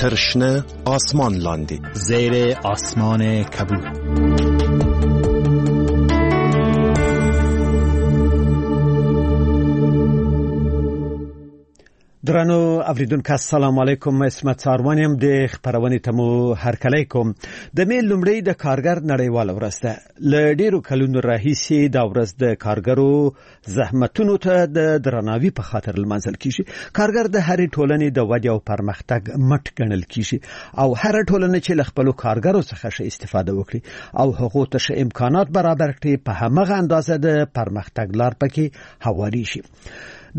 تر شنه آسمان لاندې زیر آسمان کبود. درنو اوریدونکو السلام علیکم. اسمت ساروان يم د خبرونه تمو هرکلی کوم. د میل لومړی د کارګر نړیوال ورځ ده. ل ډیرو کلونو راهیسې دا ورځ د کارګرو زحمتونو ته د درناوي په خاطر لمانځل کیږي. کارګر د هرې ټولنې د ودې او پرمختګ مټ ګڼل کیږي او هر ټولنه چې ل خپل کارګرو څخه ښه استفاده وکړي او هغه ته ښه امکانات برابر کړي په همغه اندازه د پرمختګ لار پکې هواري شي. د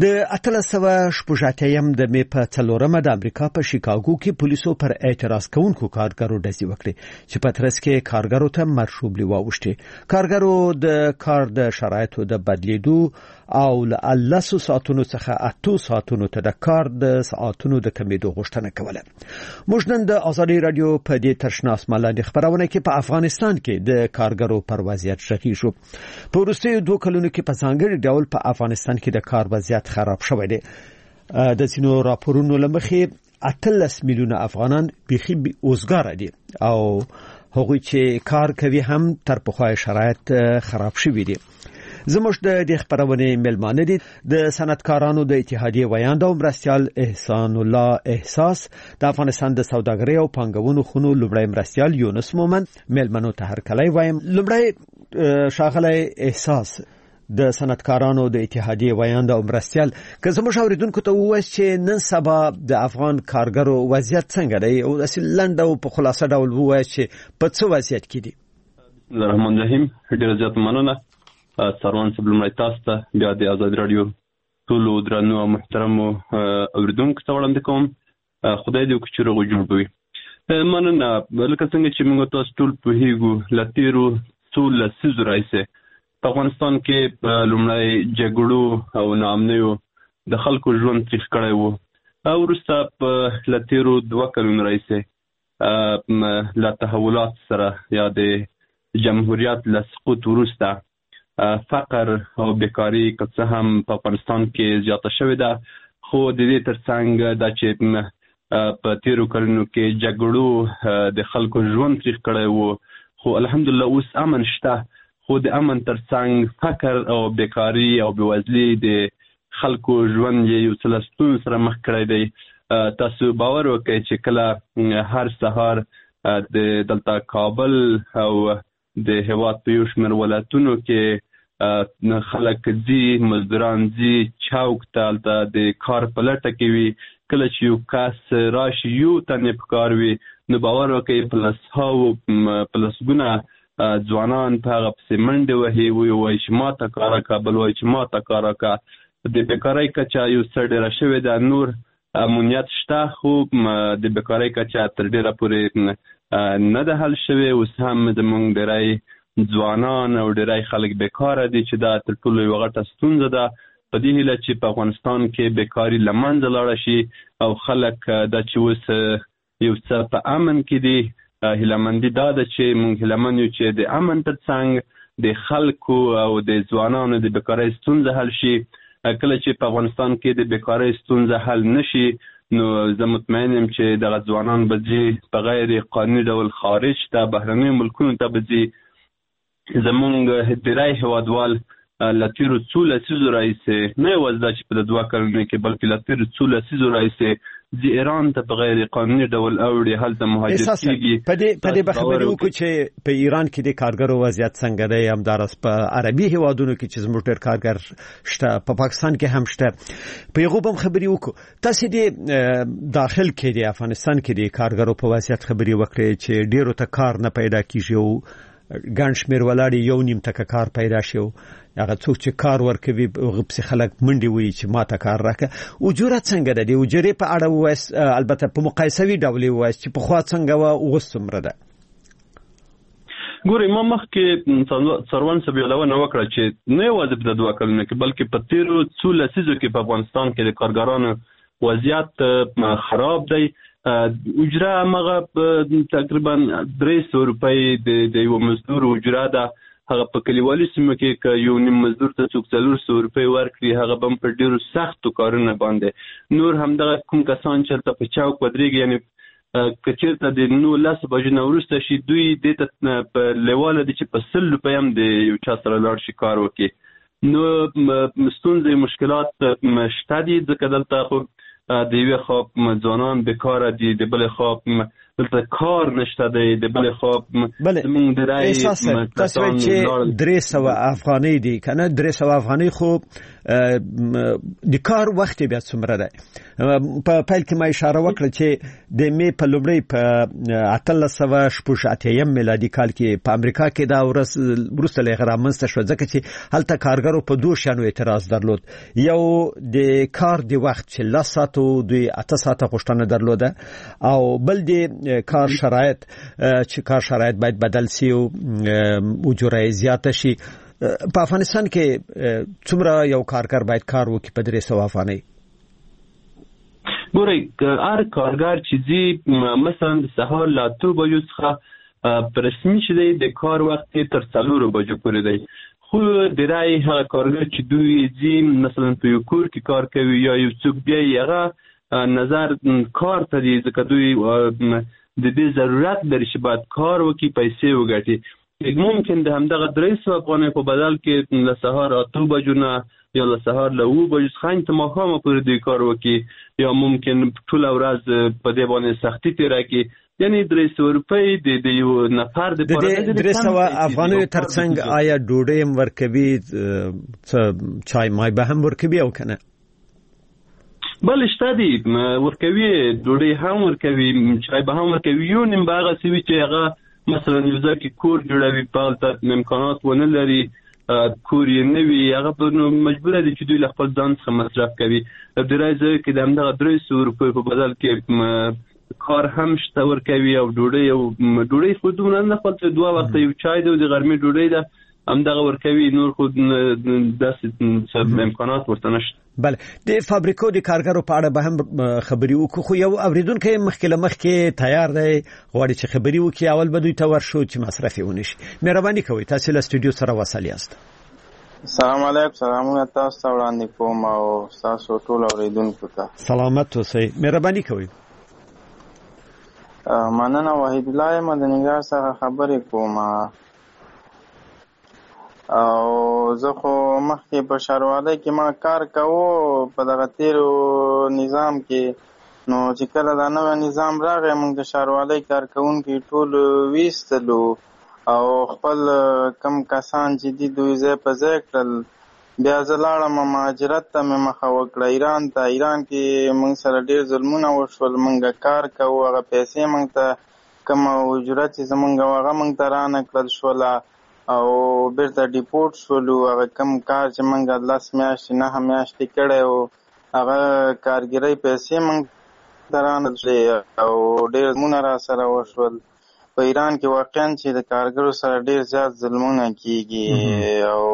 1888 د می په 4مه د امریکا په شیکاګو کې پولیسو پر اعتراض کوونکو کارګرو ډزې وکړې چې په ترڅ کې کارګرو ته مرشوب لواوښتي. کارګرو د کار د شرایطو د بدلیدو او له 10 ساعتونو څخه 8 ساعتونو ته د کار د ساعتونو د کمیدو غوښتنه کوله. موږ نن د ازادي رادیو په دې ترشناس ملاندې خبرونه کې په افغانستان کې د کارګرو پر وضعیت شریکو. په وروستیو 2 کلونو کې په ځانګړي ډول په افغانستان کې د کار وضعیت خراب شوی دی. د سینو راپورونو لمخې 18 میلیونه افغانان بيخي اوزګار دي او هغوی چې کار کوي هم تر پخوای شرایط خراب شوی دي. زموږ د خبرونه ملمانه دي د صنعتکارانو د اتحادیې ویاند او مرستیال احسان الله احساس، د افغانستان د سوداګرۍ او پانګونو خونو لومړی مرستیال یونس مومن. ملمنو ته هرکلی وایم. لومړی شاغلی احساس د صنعتکارانو د اتحادیې ویاند او مرستیال، که زموږ اوریدونکو ته ووایي چې نن سبا د افغان کارګرو وضعیت څنګه دی او اصل لنډ او په خلاصه ډول ووایي چې په څه وضعیت کې دي. بسم الله الرحمن الرحیم. ډیر زیات مننه سروان صاحب. لومړی تاسو ته بیا د آزاد رادیو ټولو درنو او محترمو اوریدونکو ته وړاندې کوم. خدای دې وکړي چې روغ جوړ وي. مننه. لکه څنګه چې موږ تاسو ټول پوهیږو له تیرو څو لسیزو راهیسې په افغانستان کې لومړی جګړو او ناامنیو د خلکو ژوند تریخ کړی و او وروسته په له تیرو 2 کلونو راهیسې له تحولات سره یا د جمهوریت له سقوط وروسته فقر او بیکاري که څه هم په افغانستان کې زیاته شوې ده، خو د دې ترڅنګ دا چې په تیرو کلونو کې جګړو د خلکو ژوند تریخ کړی و، خو الحمدلله اوس امن شته. خو د امن ترڅنګ فقر او بیکاری او بېوزلي د خلکو ژوند یو څه له ستونزو سره مخ کړی دی. تاسو باور وکړئ چې کله هر سهار د دلته کابل او د هېواد په یو شمېر ولایتونو کې خلک ځي، مزدوران ځي چوک ته، هلته د کار په لټه کې وي. کله چې یو کس راشي یو تن یې په کار وي، نو باور وکړئ په لسګونه ځوانان په هغه پسې منډې وهي، وایي چې ما ته کار وکړه، بل وایي چې ما ته کار وکړه. د بیکارۍ کچه یو څه ډېره شوې ده. نور امنیت شته خو د بیکارۍ کچه تر ډېره پورې نه ده حل شوې. اوس هم زموږ ډېری ځوانان او ډېری خلک بیکاره دي چې دا تر ټولو یوه غټه ستونزه ده. په دې هیله چې په افغانستان کې بیکاري له منځه لاړه شي او خلک دا چې اوس یو څه په امن کې دي. هیلهمندي دا ده چې موږ هیلهمند یو چې د امن ترڅنګ د خلکو او د ځوانانو د بیکارۍ ستونزه حل شي. کله چې په افغانستان کې د بیکارۍ ستونزه حل نشي، نو زه مطمئن یم چې دغه ځوانان به ځي په غیر قانوني ډول خارج ته، بهرنیو ملکونو ته به ځي. زموږ ډېری هېوادوال له تېرو څو لسیزو راهیسې، نه یوازې دا چې په 2 کلونو کې، بلکې له تېرو څو لسیزو راهیسې ځي ایران ته په غیر قانوني ډول اوړي، هلته مهاجر کېږي. په دې خبرې وکړو چې په ایران کې د کارګرو وضعیت څنګه دی، همداراز په عربي هېوادونو کې چې زموږ ډېر کارګر شته، په پاکستان کې هم شته. په هغو به هم خبرې وکړو. تاسې د داخل کې د افغانستان کې د کارګرو په وضعیت خبرې وکړې چې ډېرو ته کار نه پیدا کېږي او ګڼ شمېر ولاړې 1.5 تکه کار پیدا شي. هغه څوک چې کار ورکوي هغه پسې خلک منډې وایي چې ما ته کار راکړه. اجوره څنګه ده؟ د اجورې په اړه ووایاست، البته په مقایسوي ډول یې ووایاست چې پخوا څنګه وه اوس څومره ده. ګورئ، ما مخکې سروان صاحب یادونه وکړه چې نه یوازې په 2 کلونو کې، بلکې په تېرو څو لسیزو کې په افغانستان کې د کارګرانو وضعیت خراب دی. اجره همغه تقریبا 300 روپۍ د یو مزدور اجره ده. هغه په کلیوالي سیمو کې که یو نیم مزدور ته څوک 400 روپۍ ورکړي، هغه به په ډېرو سختو کارونه باندې. نور همدغه کوم کسان چې هلته په چوک ودرېږي، یعنې که چېرته د 19 بجو نه وروسته شي دوی دې ته په لیواله دي چې په 100 روپۍ هم د یو چا سره لاړ شي کار وکړي. نو ستونزې مشکلات شته دي ځکه دلته خو د یوې خوا ځوانان بیکاره دي، د بلې خوا دلته کار نشته دی، د بلې خوا زموږ د رای تاسو وایئ چې 300 افغانۍ دي که نه 300 افغانۍ خو د کار وخت بیا څومره دی؟ په پیل کې ما اشاره وکړه چې د مې په لومړۍ په 1886 میلادي کال کې په امریکا کې دا ورځ وروسته له هغه رامنځته شوه ځکه چې هلته کارګرو په دوه شیانو اعتراض درلود. یو د کار د وخت چې 10 ساعته دوی 8 ساعته غوښتنه درلوده او بل د کار شرایط چې کار شرایط باید بدل شي او اجوره زیاته شي. په افغانستان کې څومره یو کارګر باید کار وکړي په 300 افغانۍ؟ ګورئ هر کارګر چې ځي مثلا د سهار له 8 بجو څخه په رسمي چې دی د کار وخت تر 4 بجو پورې دی، خو د رای هغه کارګر چې دوی ځي مثلا په یو کور کې کار کوي یا یو څوک بیا هغه نظر کار ته دی ځکه دوی د دې ضرورت لري چې باید کار وکړي پیسې وګټي. ممکن د همدغه 300 افغانۍ په بدل کې له سهار 8 بجو نه یا له سهار له 9 بجو څخه تر ماښامه پورې دوی کار وکړي یا ممکن ټوله ورځ په دې باندې سختي تېره کړي. یعنی 300 روپۍ د یو نفر د 300 افغانۍ ترڅنګ آیا ډوډۍ هم ورکوي، چای مای به هم ورکوي او که نه؟ بله شته دي ورکوي، ډوډۍ هم ورکوي، چای به هم ورکوي. یو نیم به هغسې وي چې هغه مثلا یو ځای کې کور جوړوي په هلته امکانات ونه لري، کور یې نه وي، هغه په مجبوره دي چې دوی له خپل ځان څخه مصرف کوي. د ډېری ځایو کې د همدغه 300 روپۍ په بدل کې کار هم شته ورکوي او ډوډۍ خو دومره نه خپل 2 وخته یو چای دی او د غرمې ډوډۍ ده همدغه ورکوي، نور خو داسې امکانات ورته نشته. بله د فابریکو د کارګرو په اړه به هم خبرې وکړو، خو یو اوریدونکی مخکې له مخکې تیار دی غواړي چې خبرې وکړي. اول به دوی ته ورشو چې مصرف یې ونه شي. مهرباني کوئ تاسو له سټوډیو سره وصل یاست. السلام علیکم. سلامونه تاسو ته وړاندې کوم او تاسو ټول اوریدونکو ته سلامت اوسئ. مهرباني کوئ. مننه. وحید الله یم د ننګرهار څخه خبرې کوم او زه خو مخکې په ښاروالۍ کې ما کار کوو په دغه تیرو نظام کې، نو چې کله دا نوی نظام راغی موږ د ښاروالۍ کارکوونکي ټول ویستلو او خپل کم کسان چې دي دوی ځای په ځای کړل. بیا زه لاړم مهاجرت ته مې مخه وکړه ایران ته. ایران کې موږ سره ډېر ظلمونه وشول، موږ کار کوو، هغه پیسې موږ ته کوم اجرت چې زموږ هغه موږ ته رانه کړل شوله او بیرته ډیپورټ شولو. هغه کم کار چې موږ 10 میاشتې 9 میاشتې کړی و هغه کارګرۍ پیسې موږ ته رانه کړې او ډېر ظلمونه را سره وشول. په ایران کې واقعا چې د کارګرو سره ډېر زیات ظلمونه کېږي او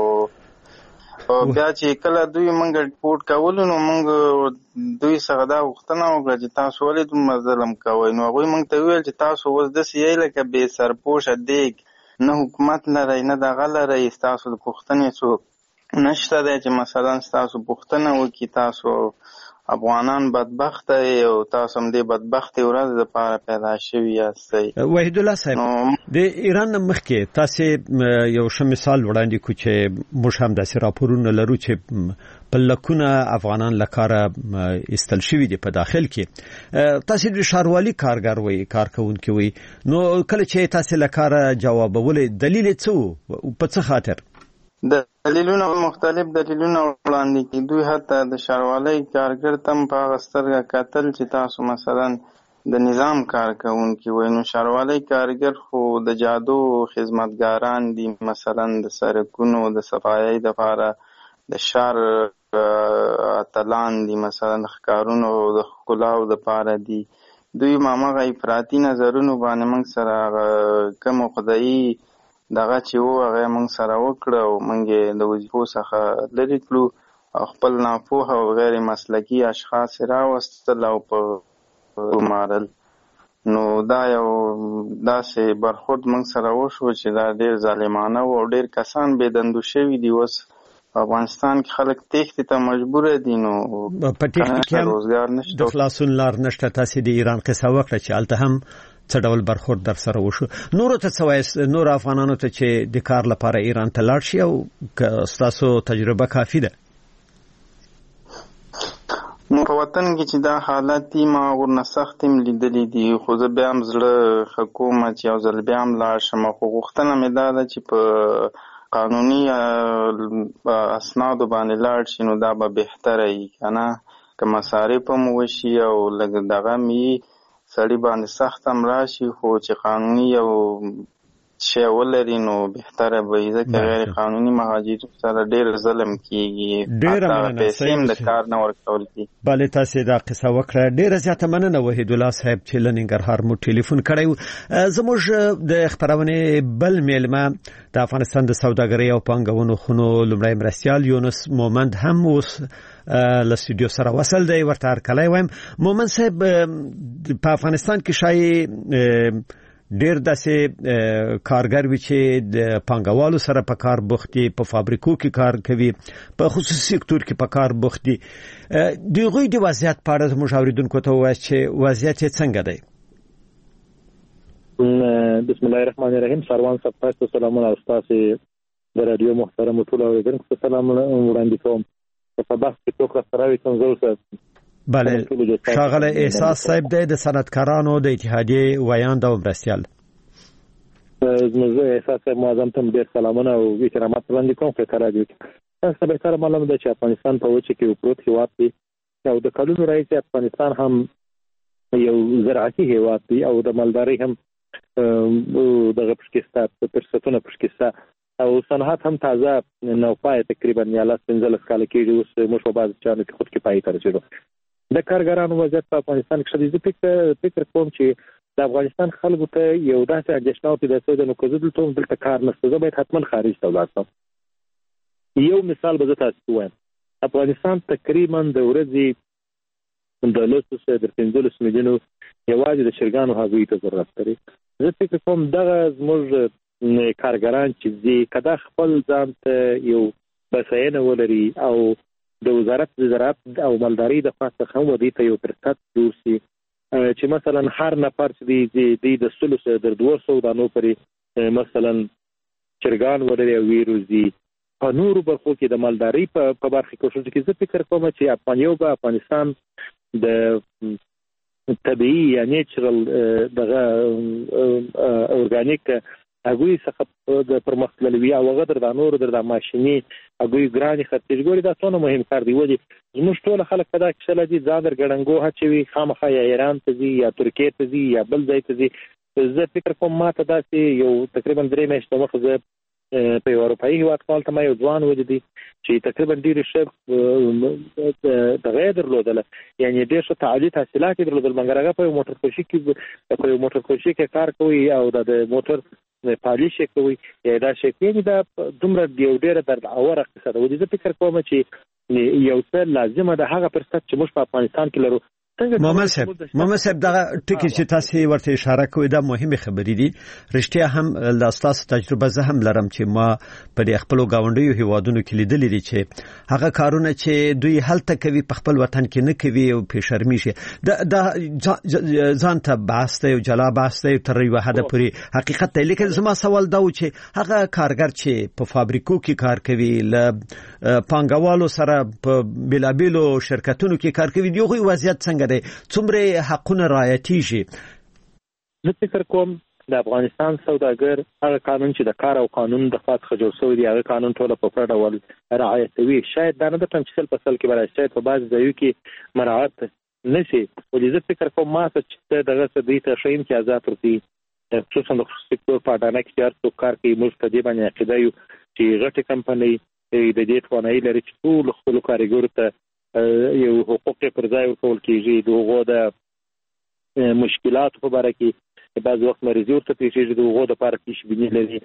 بیا چې کله دوی موږ ډیپورټ کولو نو موږ دوی څخه دا غوښتنه وکړه چې تاسو ولې دومره ظلم کوئ. نو هغوی موږ ته وویل چې تاسو اوس داسې یئ لکه بې سرپوشه دیګ، نه حکومت لرئ نه دغه لرئ، ستاسو د پوښتنې څوک نشته دی چې مثلا ستاسو پوښتنه وکړي. تاسو افغانان بدبخته او تاسو هم دې بدبختې ورځ دپاره پیدا شوي یاستئ. وحید الله صاحب د ایران مخکې تاسو یو ښه مثال وړاندې کړو چې موږ هم داسې راپورونه لرو چې په لکونه افغانان له کاره ایستل شوي دي په داخل کې. تاسو د ښاروالي کارګر وئ، کارکوونکي وئ، نو کله چې تاسو له کاره جوابولې دلیل یې څه و؟ په څه خاطر؟ دلیلونه مختلف دلیلونه وړاندې کړي. دوی حتی د ښاروالۍ کارګر ته هم په هغه سترګه کتل چې تاسو مثلا د نظام کارکوونکي وئ. نو ښاروالۍ کارګر خو د جادو خدمتګاران دي، مثلا د سړکونو د صفایۍ دپاره د ښار اتلان دي، مثلا د ښکارونو د ښکلاو دپاره دي. دوی هماغه افراطي نظرونو باندې موږ سره کوم خدایي دغه چې و هغه موږ سره وکړه او موږ یې د وظیفو څخه لرې کړو او خپل ناپوهه او غیر مسلکي اشخاص یې راوستل او په ګمارل. نو دا یو داسې برخورد موږ سره وشو چې دا ډېر ظالمانه و او ډېر کسان بې دندو شوي دي. اوس افغانستان کې خلک تېښتې ته مجبور دي، نو په تېښتې کې روزګار نشته، د خلاصون لار نشته. تاسو د ایران قصه وکړه چې هلته هم څه ډول برخورد در سره وشو. نورو ته څه وایي، نور افغانانو ته چې د کار لپاره ایران ته لاړ شي، او که ستاسو تجربه کافي ده؟ نو په وطن کې چې دا حالت دي ما ورنه سخت هم لیدلی دي، خو زه بیا هم زړه ښه کوم چې یو ځل بیا هم لاړ شم. خو غوښتنه مې دا ده چې په قانوني اسنادو باندې لاړ شي، نو دا به بهتره وي که نه، که مصارف هم وشي او لږ دغه مې سړي باندې سخت هم راشي، خو چې قانوني یو شی ولري نو بهتره به وي، ځکه غیر قانوني مهاجرینو سره ډېر ظلم کېږي، حتی پیسې هم د کار نه ورکول کېږي. بله، تاسې دا قصه وکړه، ډېره زیاته مننه وحیدالله صاحب چې له ننګرهار مو ټلیفون کړی و. زموږ د خپرونې بل میلمه د افغانستان د سوداګرۍ او پانګونو خونو لومړی مرستیال یونس مومند هم اوس له استودیو سره وصل دی. ورته هرکلی وایم. مومند صاحب، په افغانستان کې شایي ډېر داسې کارګر وي چې د پانګوالو سره په کار بوخت دي، په فابریکو کې کار کوي، په خصوصي سکتور کې په کار بوخت دي. د هغوی د وضعیت په اړه زموږ اورېدونکو ته ووایاست چې وضعیت یې څنګه دی؟ بسم الله الرحمن الرحیم. سروان صاحب تاسو سلامونه، او تاسو د رادیو محترم ټول اوریدونکو ته سلام وړاندې کوم. په بحث کې ټوکر سره وي کوم زه بله، ښاغلی احساس صاحب دی د صنعتکارانو د اتحادیې ویاند او مرستیال. زموږ احساس صاحب معظم ته ډېر سلامونه او احترامات وړاندې کوم. په رادیو کې تاسو ته بهتره معلومه ده چې افغانستان په وچه کې یو پروت هېواد دی، او د کلونو راهیسې افغانستان هم یو زراعتي هېواد دی، او د مالدارۍ هم دغه پشکې سته، فرصتونه پشکې سته، او صنعت هم تازه نوپایه تقریبا 15 کاله کېږي. اوس موږ په بعضو چارو کې خودکفایي ته رسېدو. د کارګرانو وضعیت په افغانستان کې شدید. زه فکر کوم چې د افغانستان خلکو ته یو داسې اندېښنه او پیدا شوې ده، نو که زه دلته هم دلته کار نشته، زه باید حتما خارج ته ولاړ شم. یو مثال به زه تاسو ته ووایم. افغانستان تقریبا د ورځې د 15 میلیونو یوازې د چرګانو هګیو ته ضرورت لري. زه فکر کوم دغه زموږ کارګران چې دي، که دا خپل ځان ته یو بساینه ولري او د وزارت د زراعت او مالدارۍ د خوا څخه هم ودې ته یو فرصت جوړ شي چې مثلا هر نفر چې دی د 100 تر 200 دانو پورې مثلا چرګان ولري او ویروزي په نورو برخو کې د مالدارۍ په برخه کې. زه فکر کوم چې افغانستان د طبيعي یا نیچرل دغه اورګانیک هغوی څخه د پرمختللي او هغه د نورو د ماشيني هغوی ګراني خرڅ ګوري. دا څونه مهم کار دی. ولې زموږ ټول خلک په دا کې شل دي ځان در ګړنګو هچوي، خامخا یا ایران ته ځي یا ترکیه ته ځي یا بل ځای ته ځي. زه فکر کوم ماته داسې یو تقریبا 3 میاشتې مخکې زه په اروپایي هیواد کې ما یو ځوان ولیدی چې تقریبا ډېر ښه د غیر درلودله، یعنی ډېر ښه تعلیمي تحصیلات درلودل، مګر هغه په موټر کوشي کې کار کوي او د موټر پالیش کوي یا دا شي کوي. دا دومره یو ډېره درد اوره قصه ده. ولې زه فکر کوم چې یو څه لازمه ده هغه فرصت چې موږ په افغانستان کې لرو. محمد صاحب دا ټکی چې تاسو ورته اشاره کوئ دا مهمه خبرې دي. رښتیا هم له تاسو تجربه زه هم لرم چې ما په خپل گاونډیو هیوادونو کې لیدلې دي چې هغه کارونه چې دوی هلته کوي په خپل وطن کې نه کوي او پېشرمي شي. دا ځان ته باسته او جلا باسته تر یو حد پورې حقیقت دی. لیکن زما سوال دا و چې هغه کارګر چې په فابریکو کې کار کوي، له پانګوالو سره په بلابلو شرکتونو کې کار کوي، دوی وضعیت څنګه دی؟ څومره حقونه رعایتېږي؟ زه فکر کوم د افغانستان سوداګر هغه قانون چې د کار او قانون د خوا څخه جوړ شوی دی هغه قانون ټول په پوره ډول رعایتوي. شاید دا نه ده چې سل په سل کې برابر، شاید په بعض ځایو کې مراعات نشي. ولې زه فکر کوم ما چې دغه څه دوی ته ښه امتیازات ورکړي، خصوصا د خصوصي سکتور په اډانه کې چې هر څوک کار کوي. موږ په دې باندې عقیده یو چې غټې کمپنۍ د دې توانایي لري چې ټول خپلو کارګرو ته یو حقوق پر ځای ورکول کېږي. د هغو د مشکلاتو په باره کې بعض وخت مریضي ورته پیښېږي، د هغو دپاره پیشبیني لري.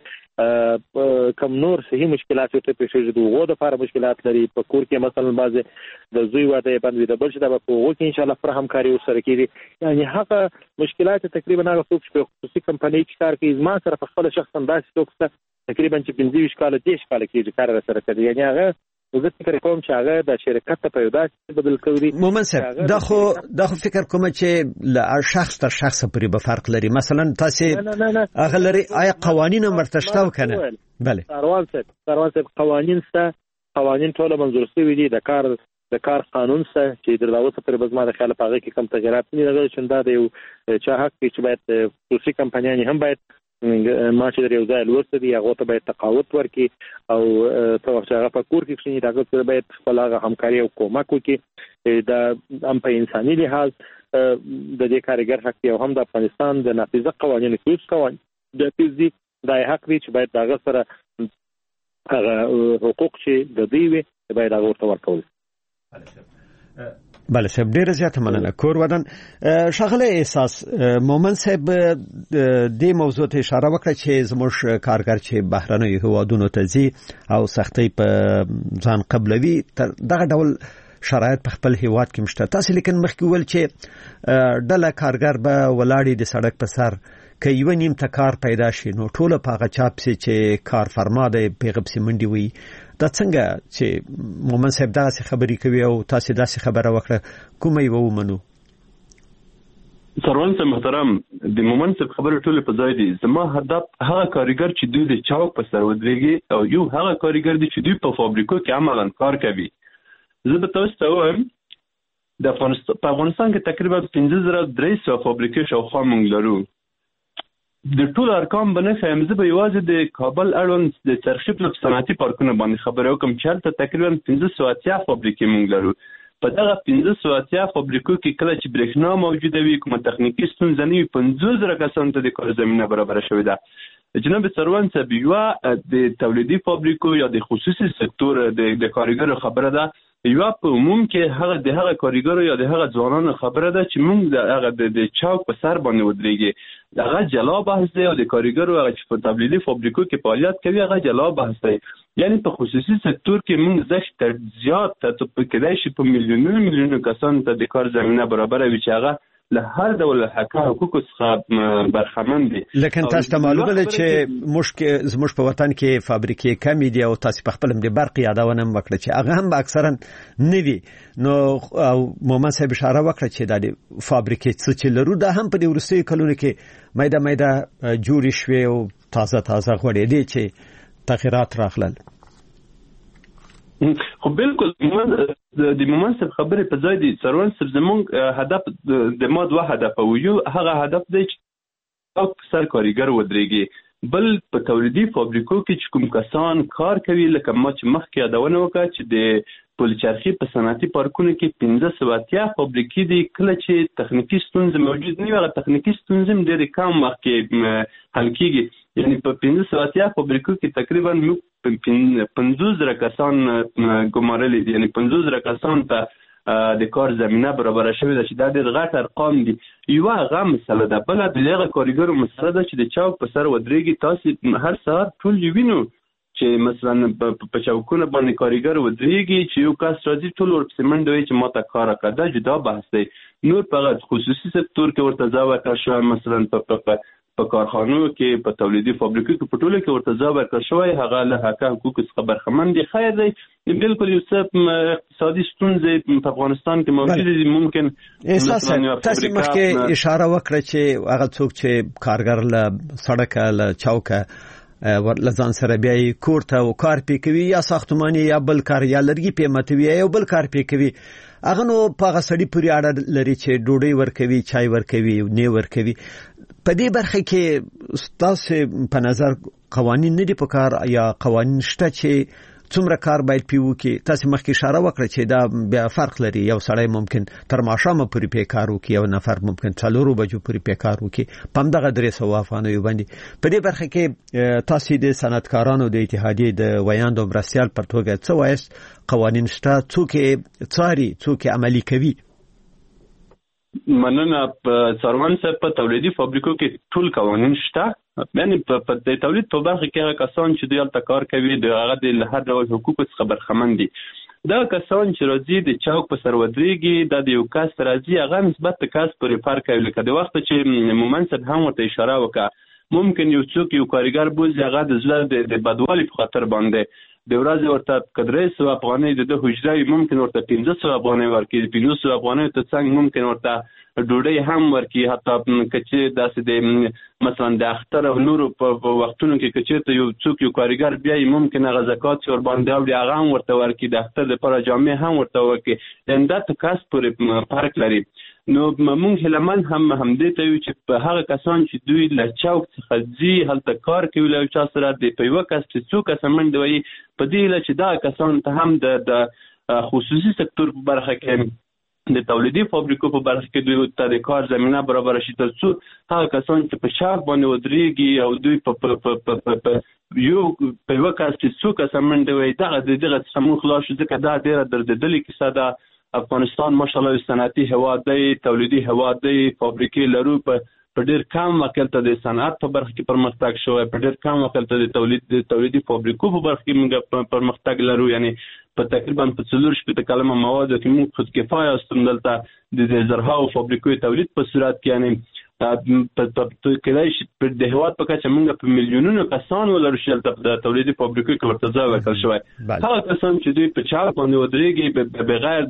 کم نور صحي مشکلات ورته پیښېږي، د هغو دپاره مشکلات لري. په کور کې مثلا بعضې د زوی واده یې بند وي، د بل چې دا به په هغو کې انشاءالله پوره همکاري ورسره کېږي. یعنې هغه مشکلات تقریبا هغه څوک چې په خصوصي کمپنۍ کې کار کوي، زما سره په خپله شخصا داسې څوک شته تقریبا چې 25 کاله 10 کاله کېږي کار راسره کوي. یعنې هغه زه فکر کوم چې هغه د شرکت په یو داسې بدل کوي. مومن صاحب دا خو فکر کوم چې له شخص تر شخص پورې به فرق لري. مثلا تاسو هغه لري آیا قوانین مرته شته کنه؟ بله سروان صاحب قوانین ټول منظور شوی دي. د کار قانون سره چې د داوود پر بزما د خیال په هغه کې کم تغیرات نه لري چې دا د یو چا حق چې باید خصوصي کمپنیان هم باید ما چې یو ځای ورته دی هغه ته باید تقاوت ورکړي او ته هغه په کور کې چې هغه سره باید خپل هغه همکاري او کومک وکړي. دا هم په انساني لحاظ د دې کارګر حق دی او هم د افغانستان د نافذه قوانینو کې قوانین د تیزي د حق دی چې باید هغه سره هغه حقوق چې د دوی وي باید هغه ورته ورکول. بله صاحب ډیره زیاته مننه. کور ودان شغله احساس مومن صاحب د موضوع ته اشاره وکړه چې زموږ کارګر چې بهرنیو هوادونو ته ځي او سختۍ په ځان قبلوي دغه ډول شرایط په خپل هیواد کې مشته. تاسو لیکن مخکې ول چې ډله کارګر به ولاړی د سړک په سر که یو نیم ته کار پیدا شي نو ټول په هغه چاپ سي چې کار فرما دی پیغب سي منډي وي. دا څنګه چې مومن صاحب داسې خبرې کوي او تاسو داسې خبره وکړه کومه یو ومنو؟ سروان صاحب محترم د مومن صاحب خبره ټول په ځای دي. زما هدف هغه کارګر چې دوی د چاوک په سر ودرېږي او یو هغه کارګر دي چې دوی په فابریکو کې عملاً کار کوي. زه به تاسو ته وایم د افغانستان کې تقریبا 15300 فابریکې شاوخوا موږ لرو. د ټول ارقام به نه ښیم، زه به یوازې د کابل اړوند د چرخشي په صنعتي پارکونو باندې خبرې وکړم چې هلته تقریبا 1580 فابریکې موږ لرو. په دغه 1580 فابریکو کې کله چې برېښنا موجوده وي کومه تخنیکي ستونزه نه وي 50,000 کسانو ته د کار زمینه برابره شوې ده. جناب سروان صاحب یوه د تولیدي فابریکو یا د خصوصي سکتور د کارګرو خبره ده، یوه په عموم کې هغه د هغه کارګرو یا د هغه ځوانانو خبره ده چې موږ د هغه د چوک په سر باندې ودرېږي. هغه جلا بحث دی او د کارګرو هغه چې په تولیدي فابریکو کې فعالیت کوي هغه جلا بحث دی. یعنی په خصوصي سکتور کې موږ زیات زیات کېدای شي په میلیونونو کسانو ته د کار زمینه برابره وي چې هغه له هر ډول حقوقو څخه برخمن دي. لیکن تاسو ته معلومه ده چې زموږ په وطن کې فابریکې کمې دي او تاسو په خپل د برق یادونه وکړه چې هغه هم اکثرا نه وي. نو مومن صاحب اشاره وکړه چې د فابریکې څه چې لرو دا هم په دې وروستیو کلونو کې مایده جوړې شوې او تازه غوړې دي چې تغیرات راغلل. خو بالکل د مومن صاحب خبرې په ځای دي. سروان صاحب زموږ هدف د ما دوه هدف او یو هغه هدف دی چې سر کارګر ودرېږي، بل په تولیدي فابریکو کې چې کوم کسان کار کوي لکه ما چې مخکې یادونه وکړه چې د پلچرخي په صنعتي پارکونو کې 1580 فابریکې دي. کله چې تخنیکي ستونزې موجود نه وي هغه تخنیکي ستونزې هم ډېرې کم وخت کې حل کېږي. یعنی په 1580 فابریکو کې تقریبا 50,000 کسان ګمارلي دي، یعنی 50,000 کسان ته د کار زمینه برابره شوې ده چې دا ډېر غټ ارقام دي. یوه هغه مسله ده، بله د هغه کارګرو مسله ده چې د چوک په سر ودرېږي. تاسو هر سهار ټول وینو چې مثلا په چوکونه باندې کارګر ودرېږي چې یو کس راځي ټول ورپسې منډه وایي چې ما ته کار وکړه. دا جدا بحث دی. نور په خصوصي سکتور کې ورته ځای ورکړل شوی، مثلا په کارخانو کې په تولیدي فابریکو کې په ټولو کې ورته ځای ورکړل شوی، هغه له حقوقو څخه برخمن دي. خیر دی، بالکل یو څه اقتصادي ستونزې په افغانستان کې موجودې دي. ممکن تاسو مخکې اشاره وکړه چې هغه څوک چې کارګر له سړک له چوکه لزان سره بیاي کور ته او کار پې کوي یا ساختماني یا بل کار یا لرګي پې ماتوي یا بل کار پې کوي، هغه نو په هغه سړي پورې اړه لري چې ډوډۍ ورکوي، چای ورکوي، نه ورکوي. په دې برخه کې ستاسو په نظر قوانین نه دي په کار یا قوانین شته چې څومره کار باید پیو کې؟ تاسو مخکې اشاره وکړه چې دا بیا فرق لري. یو سړی ممکن تر ماښامه پورې پې کار وکړي، یو نفر ممکن 4 بجو پورې پې کار وکړي په همدغه 300 افغانیو باندې. په دې برخه کې تاسو د صنعتکارانو د اتحادیې د ویاند او مرستیال پر توګه څه وایست؟ قوانین شته؟ څوک څاري، څوک عملي کوي؟ مننه. په سروان صاحب په تولیدي فابریکو کې ټول قوانین شته. یعنی په د تولید په برخه کې هغه کسان چې دوی هلته کار کوي د هغه د هر ډول حقوقو څخه برخمن دي. دا کسان چې راځي د چوک په سر ودرېږي دا د یو کس راځي هغه نسبت د کس پورې فرق کوي. لکه د وخت چې مومن صاحب هم ورته اشاره وکړه ممکن یو څوک یو کارګر بوزي هغه د زړه د بدوالي په خاطر باندې د ورځې ورته که 300 افغانۍ د حجره وي ممکن ورته 1500 افغانۍ ورکړي، 1500 افغانۍ ته څنګه ممکن ورته ډوډۍ هم ورکړي. حتی که چې داسې د مثلا د اختر او نورو په وختونو کې که چېرته یو څوک یو کارګر بیا یې ممکن هغه زکات چې ورباندې اوړي هغه هم ورته ورکړي، د اختر دپاره جامې هم ورته ورکړي. یعنې دا ته کس پورې فرق لري. نو موږ هیلهمند هم همدې ته یو چې په هغه کسان چې دوی له چوک څخه ځي هلته کار کوي له یو چا سره په یوه کس چې څو کسه منډې وایي په دې هیله چې دغه کسان ته هم د خصوصي سکتور په برخه کې د تولیدي فابریکو په برخه کې دوی ته د کار زمینه برابره شي، تر څو هغه کسان چې په شاک باندې ودرېږي او دوی په یوه کس چې څو کسه منډې وایي دغه څخه موږ خلاص شو. ځکه دا ډېره دردېدلې کیسه ده. افغانستان ماشاءالله صنعتي هیواد دی، تولیدي هیواد دی، فابریکې لرو. په ډېر کم وخت ته د صنعت په برخه کې پرمختګ شوی، په ډېر کم وخت ته د تولیدي فابریکو په برخه کې موږ پرمختګ لرو. یعنی په تقریبا په 4 کلمه موادو کې موږ خود کفایه استم دلته د زرهاو فابریکو تولید په صورت کې یعنی کېدای شي د هیواد په کچه موږ په میلیونونو کسان ولرو چې دلته د تولیدي فابریکو کې ورته ځای ورکړل شوی. هغه کسان چې دوی په چاپ باندې ودرېږي بغیر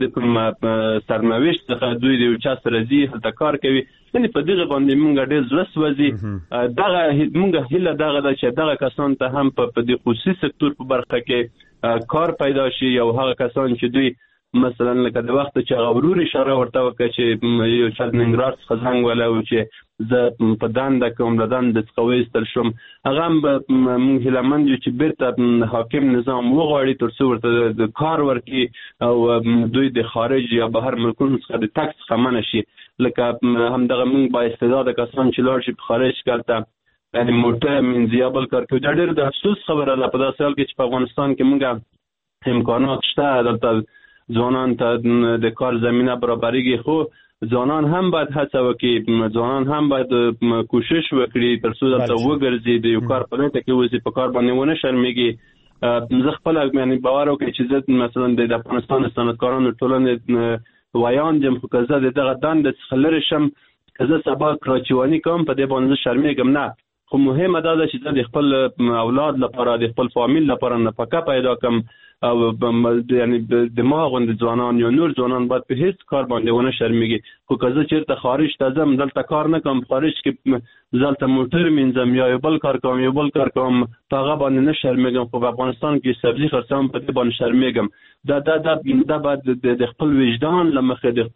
د سرنوشت څخه دوی د یو چا سره ځي هلته کار کوي، یعنې په دغه باندې موږ ډېر زړه سوځي. دغه موږ هیله دغه ده چې دغه کسان ته هم په د خصوصي سکتور په برخه کې کار پیدا شي. او هغه کسان چې دوی مثلا لکه د وخت چې هغه ورور اشاره ورته وکړه چې یو چا د ننګرهار څخه زنګ ولی و چې زه په دنده کوم له دندې څخه وایستل شوم، هغه هم موږ هیلهمند یو چې بیرته حاکم نظام وغواړي تر څو ورته د کار ورکړي او دوی د خارج یا بهر ملکونو څخه د تګ څخه منع شي. لکه همدغه موږ با استعداده کسان چې لاړ شي په خارج کې هلته یعنې موټر منځي یا بل کار کوي. دا ډېر د افسوس خبره ده په داسې حال کې چې په افغانستان کې موږ امکانات شته، دلته ځوانان ته د کار زمینه برابرېږي، خو ځوانان هم باید هڅه وکړي، ځوانان هم باید کوشش وکړي تر څو دلته وګرځي، د یو کار په لټه کې وځي، په کار باندې ونه شرمېږي. زه خپله یعنې باور وکړئ چې زه مثلا د افغانستان د صنعتکارانو ټولنې ویان یم، خو که زه د دغه دندې څخه لرې شم، که زه سبا کراچواني کوم په دې باندې زه شرمېږم نه، خو مهمه دا ده چې زه د خپل اولاد لپاره د خپل فامیل لپاره نفقه پیدا کړم. او یعنې د ما غوندې ځوانان یا نور ځوانان باید په هیڅ کار باندې ونه شرمېږي. خو که زه چېرته خارج ته ځم دلته کار نه کوم، خارج کې دلته موټر مینځم یا یو بل کار کوم په هغه باندې نه شرمېږم، خو په افغانستان کې سبزي خرڅوم په دې باندې شرمېږم. دا باید د خپل وجدان له مخې د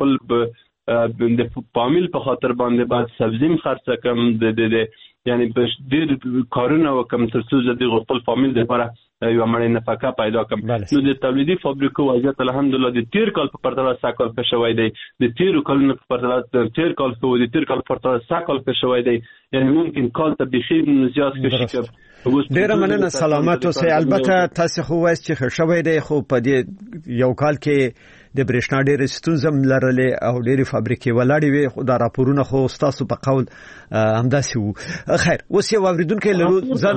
خپل د فامیل په خاطر باندې باید سبزي خرڅه کړم، یعنې ډېر کارونه وکړم تر څو زه د خپل فامیل دپاره یوه مړۍ نفقه پیدا کړم. نو د تولیدي فابریکو وضعیت الحمدلله د تیر کال په پرتله سږ کال ښه شوی دی، د تیرو کلونو په پرتله تیر کال ښه و، د تیر کال په پرتله سږ کال ښه شوی دی. یعنې ممکن کال ته بیخي زیات ښه شي. ډېره مننه، سلامت اوسئ. البته تاسې خو وایست چې ښه شوی دی، خو په دې یو کال کې د برېښنا ډېرې ستونزې هم لرلې او ډېرې فابریکې ولاړې وې، خو دا راپورونه خو ستاسو په قول همداسې وو. خیر، اوس یو اورېدونکی لرو.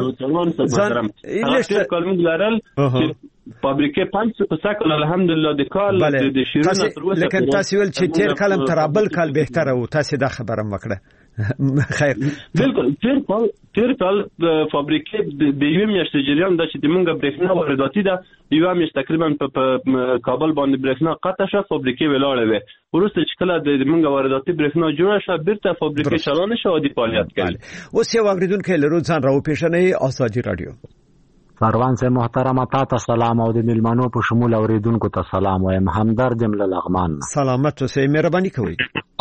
لرل فابریکې 500 سکل الحمدلله د کال د شیرونه تر اوسه. لیکن تاسو ول چې تیر کال هم تر بل کال بهتره و، تاسو دا خبره وکړه. خیر، بالکل تیر کال د فابریکې د یوه میاشتې جریان د چې موږ برېښنا وارداتي ده، یوه میاشت تقریبا په کابل باندې برېښنا قطع شوه، فابریکې ولاړې وې. وروسته چې کله د موږ وارداتي برېښنا جوړه شوه بیرته فابریکې چالانې شوه، عادي فعالیت کوي. اوس یو اورېدونکی لرو، ځان راوپېژنئ. ازادي رادیو. سروان سے محترم تا سلام او د ملمنو په شمول اوریدونکو ته سلام وایم. همدرد یم له لغمان. سلامت اوسئ، مهرباني کوئ.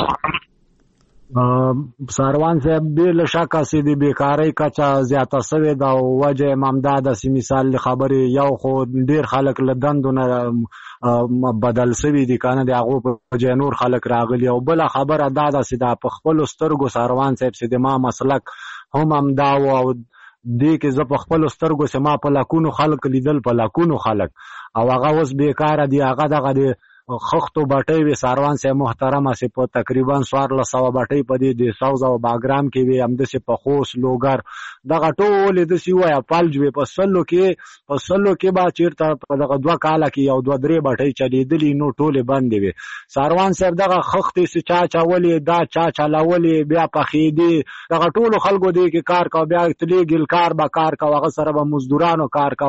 سروان سے بل شک سي د بیکاری کچا زیاته سوي دا وجه امداد سي مثال خبرې یو خو ډیر خلک لدندونه بدل سوي دي کنه د هغه په جنور خلک راغلي، او بل خبره دا سي د خپل سترګو سروان صاحب سي د ما مسلک هم امدا او دې کې زه په خپل سترګو سه ما په لاکونو خلک لیدل، په لاکونو خلک، او هغه اوس بیکاره دي. هغه دغه د خختو باټي وي سروان سه محترم سه په تقریبا 1400 باټي په دې د ساوز او باګرام کې وي هم د سه په خوس لوګر دغه ټول د سی وای پالج وي په سلو کې با چیرته په دغه 2 کال کې یو 2-3 باټي چلیدلی نو ټول بند وي. سروان سه دغه خختې سه چا ولې دا چا چلاولې بیا په خېدي دغه ټول خلکو دې کې کار کا، بیا تلې ګل کار با کار کا، هغه سره به مزدورانو کار کا.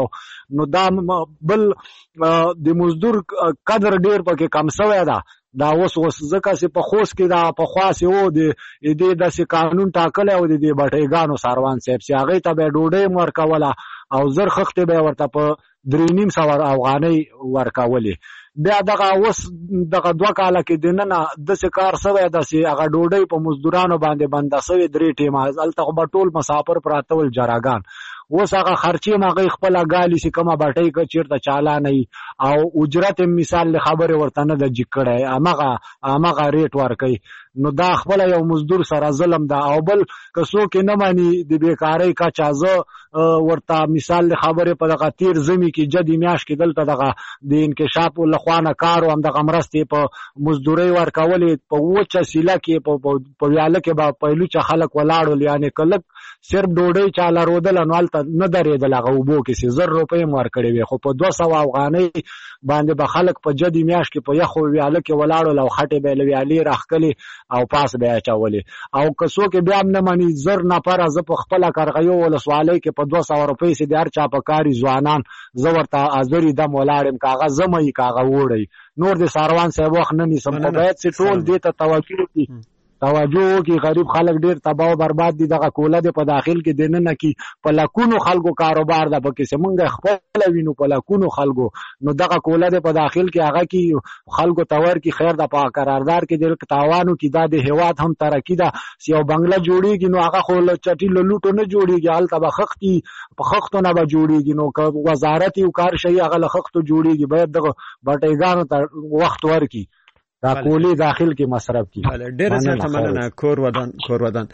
نو دا بل د مزدور قدر ډیر پکې کم شوی ده. دا اوس ځکه چې په خوست کې دا په خاصه و د دې داسې قانون ټاکلی او د دې بټیګانو ساروان صاحب چې هغې ته به ډوډۍ ورکوله او زر خښتې به ورته په 3.5 افغانۍ ورکولې. بیا دغه اوس دغه 2 کاله کې دننه داسې کار شوی ده چې هغه ډوډۍ په مزدورانو باندې بنده شوې 3 ټیمه. هلته خو به ټول مسافر پراته ول جراګان. اوس هغه خرچې هغې خپله ګالي چې کومه بټۍ که چېرته چالانه وي او اجرت مثال له خبرې ورته نه ده جګ کړی همغه ریټ ورکوي. نو دا خپله یو مزدور سره ظلم ده. او بل که څوک یې نه مني د بېکارۍ کچه زه ورته مثال له خبرې په دغه تیر ژمي کې جدي میاشت کې دلته دغه د انکشاف له خوا نه کار و همدغه مرستې په مزدورۍ ورکولې په وچه سیله کې په ویاله کې به پهلوچه خلک ولاړ ول. یعنې که لږ صرف ډوډۍ چا لرودله نو هلته نه درېدل هغه اوبو کې چې 1000 روپۍ هم ورکړې وې. خو په 200 افغانۍ باندې به خلک په جدي میاشت کې په یخو ویاله کې ولاړ ول او خټې به یې له ویالې راښکلې او پاس به یې اچولې. او که څوک بیا هم نه مني 1000 نفره زه په خپله کرغیو ولسوالۍ کې په 200 روپۍ چې د هر چا په کاري ځوانان زه ورته حاضري دم ولاړ یم. که هغه ژمی وي که هغه اوړی. نور د ساروان صاحب وخت نه نیسم خو باید چې ټول دې ته توجه وکړي توجه غریب خلک ډیر تباہ او برباد دي. دغه کوله د په داخل کې دننه کې په لکونو خلکو کاروبار ده پکې چې مونږ خپل وینو په لکونو خلکو. نو دغه کوله د په داخل کې هغه کې خلکو تور کې خیر د په قراردار کې د تاوانو کې دا د هواد هم ترقی ده. یو بنگله جوړیږي نو هغه خو چټي لوټو نه جوړیږي هلته به خښتي په خښتو نه به جوړیږي. نو که وزارت یو کار شي هغه له خښتو جوړیږي باید دغه بټیګانو ته وخت ورکړي دا کولی داخل کې مصرف کی. ډېر زیاته مننه کور ودان.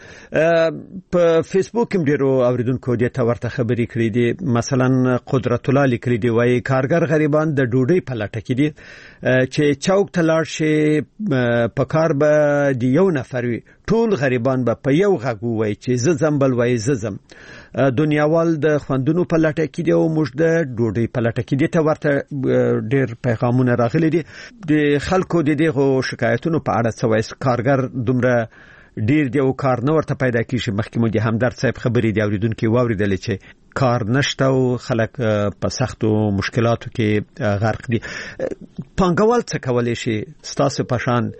په فیسبوک کې ډېرو اوریدونکو دې ته ورته خبرې کړې دي. مثلا قدرت الله لیکلي دی وایي کارګر غریبان د ډوډۍ په لټه کې دي چې چوک ته لاړ شي په کار به د یو نفر وي ټول غریبان به په یو غږ وایي چې زه ځم بل وایي زه ځم. دنیاوال د خوندونو په لټه کې دي او موږ د ډوډۍ په لټه کې دي. ته ورته ډېر پیغامونه راغلي دي د خلکو د دغه شکایتونو په اړه. څه وایي کارګر دومره ډیر دی او کار نه ورته پیدا کیږي. مخکې مو د همدرد صاحب خبرې دی اوریدونکو واوریدل چې کار نشته او خلک په سختو مشکلاتو کې غرق دي. پانګوال څه کولای شي ستاسو په شان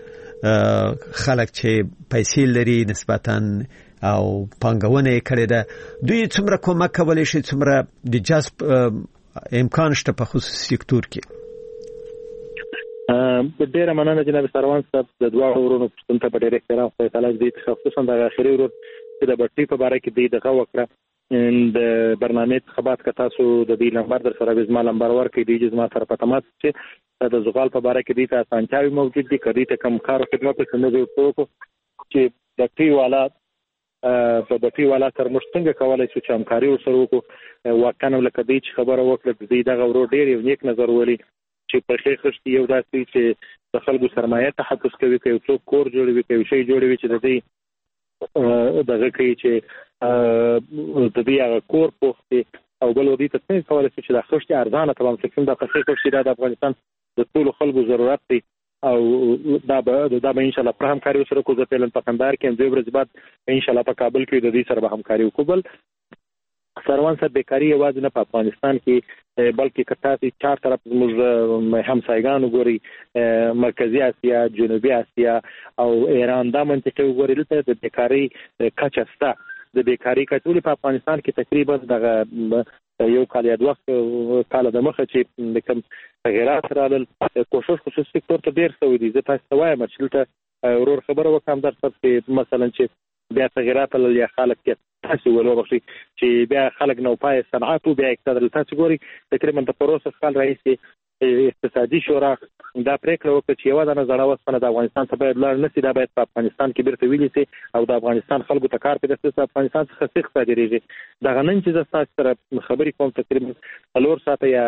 خلک چې پیسې لري نسبتاً او پانګونه یې کړې ده دوی څومره کومک کولی شي څومره د جذب امکان شته په خصوصي سکتور کې؟ ډېره مننه جناب سروان صاحب. د دواړو ورونو پوښتنو ته په ډېر احترام خدای تعالی دې خصوصا د آخري ورور چې د بټۍ په باره کې دې دغه وکړه د برنامې څخه بعد که تاسو د دې نمبر در سره زما نمبر ورکړئ دې زما سره په تماس چې د زغال په باره کې دې ته اسانتیاوې موجود دي. که دې ته کوم کار او خدمت څه نه دی وکړو چې بټۍ والا په بټۍ والا سره موږ څنګه کولی شو چې همکاري ورسره وکړو. واقعا لکه دې چې خبره وکړه د دې دغه ورور ډېر یو نیک نظر ولي چې په ښې خښتې یو داسې چې د خلکو سرمایه تحفظ کوي که یو څوک کور جوړوي که یو شی جوړوي چې د دې دغه کوي چې د دې هغه کور پوښتي او بل ودې ته څنګه کولی شو چې دا خښتې ارزانه طبعا فکر دا ښې خښتې دا د افغانستان د ټولو خلکو ضرورت دی او دا به ان شاء الله پر همکاري سره کوو. زه پیلن په کندهار کې دوه ورځې بعد ان شاء الله په کابل کې د دې سره به همکاري وکړو. بل سروان صاحب بیکاري یوازې نه په افغانستان کې بلکې که تاسو چار طرف زموږ همسایګان وګورئ مرکزي اسیا جنوبي اسیا او ایران دا منطقه وګورئ دلته د بیکاري کچه شته. د بیکاري کچه ولې په افغانستان کې تقریبا دغه یو کال یا دوه کاله د مخه چې د کوم تغیرات رالل کوشش خصوصي سکتور ته ډېر شوی دی. زه تاسو ته وایم چې دلته ورور خبره وکړم در سره چې مثلا چې بیا تغیرات یا خلک کې تاسو ولوبخي چې بیا خلک نو پای صنعت او بیا اقتصاد تاسو ګوري تقریبا د پروسس خپل رئیس اقتصادي شورا دا پریکړه وکړه چې یو د نظر وسپنه د افغانستان ته باید لار نسی دا باید په افغانستان کې بیرته ویلي سي او د افغانستان خلکو ته کار پیدا سي. افغانستان څخه څه صادریږي دا غنن چې تاسو سره خبرې کوم تقریبا 4 ساعته یا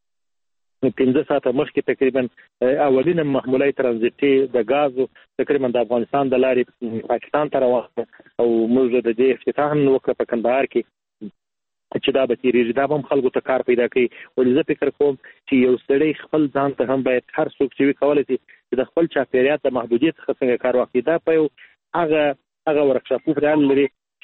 15 ساعته مخکې تقریبا اولینه محموله ترانزیتي د غازو تقریبا د افغانستان د لارې پاکستان ته روانه او موږ د دې افتتاح وکړه په کندهار کې چې دا به تیریږي دا به هم خلکو ته کار پیدا کوي. ولې زه فکر کوم چې یو سړی خپل ځان ته هم باید هر څوک چې کولی شي چې د خپل چاپېریال د محدودیت څخه څنګه کار واخلي. دا په یو هغه ورکشاپو پران لري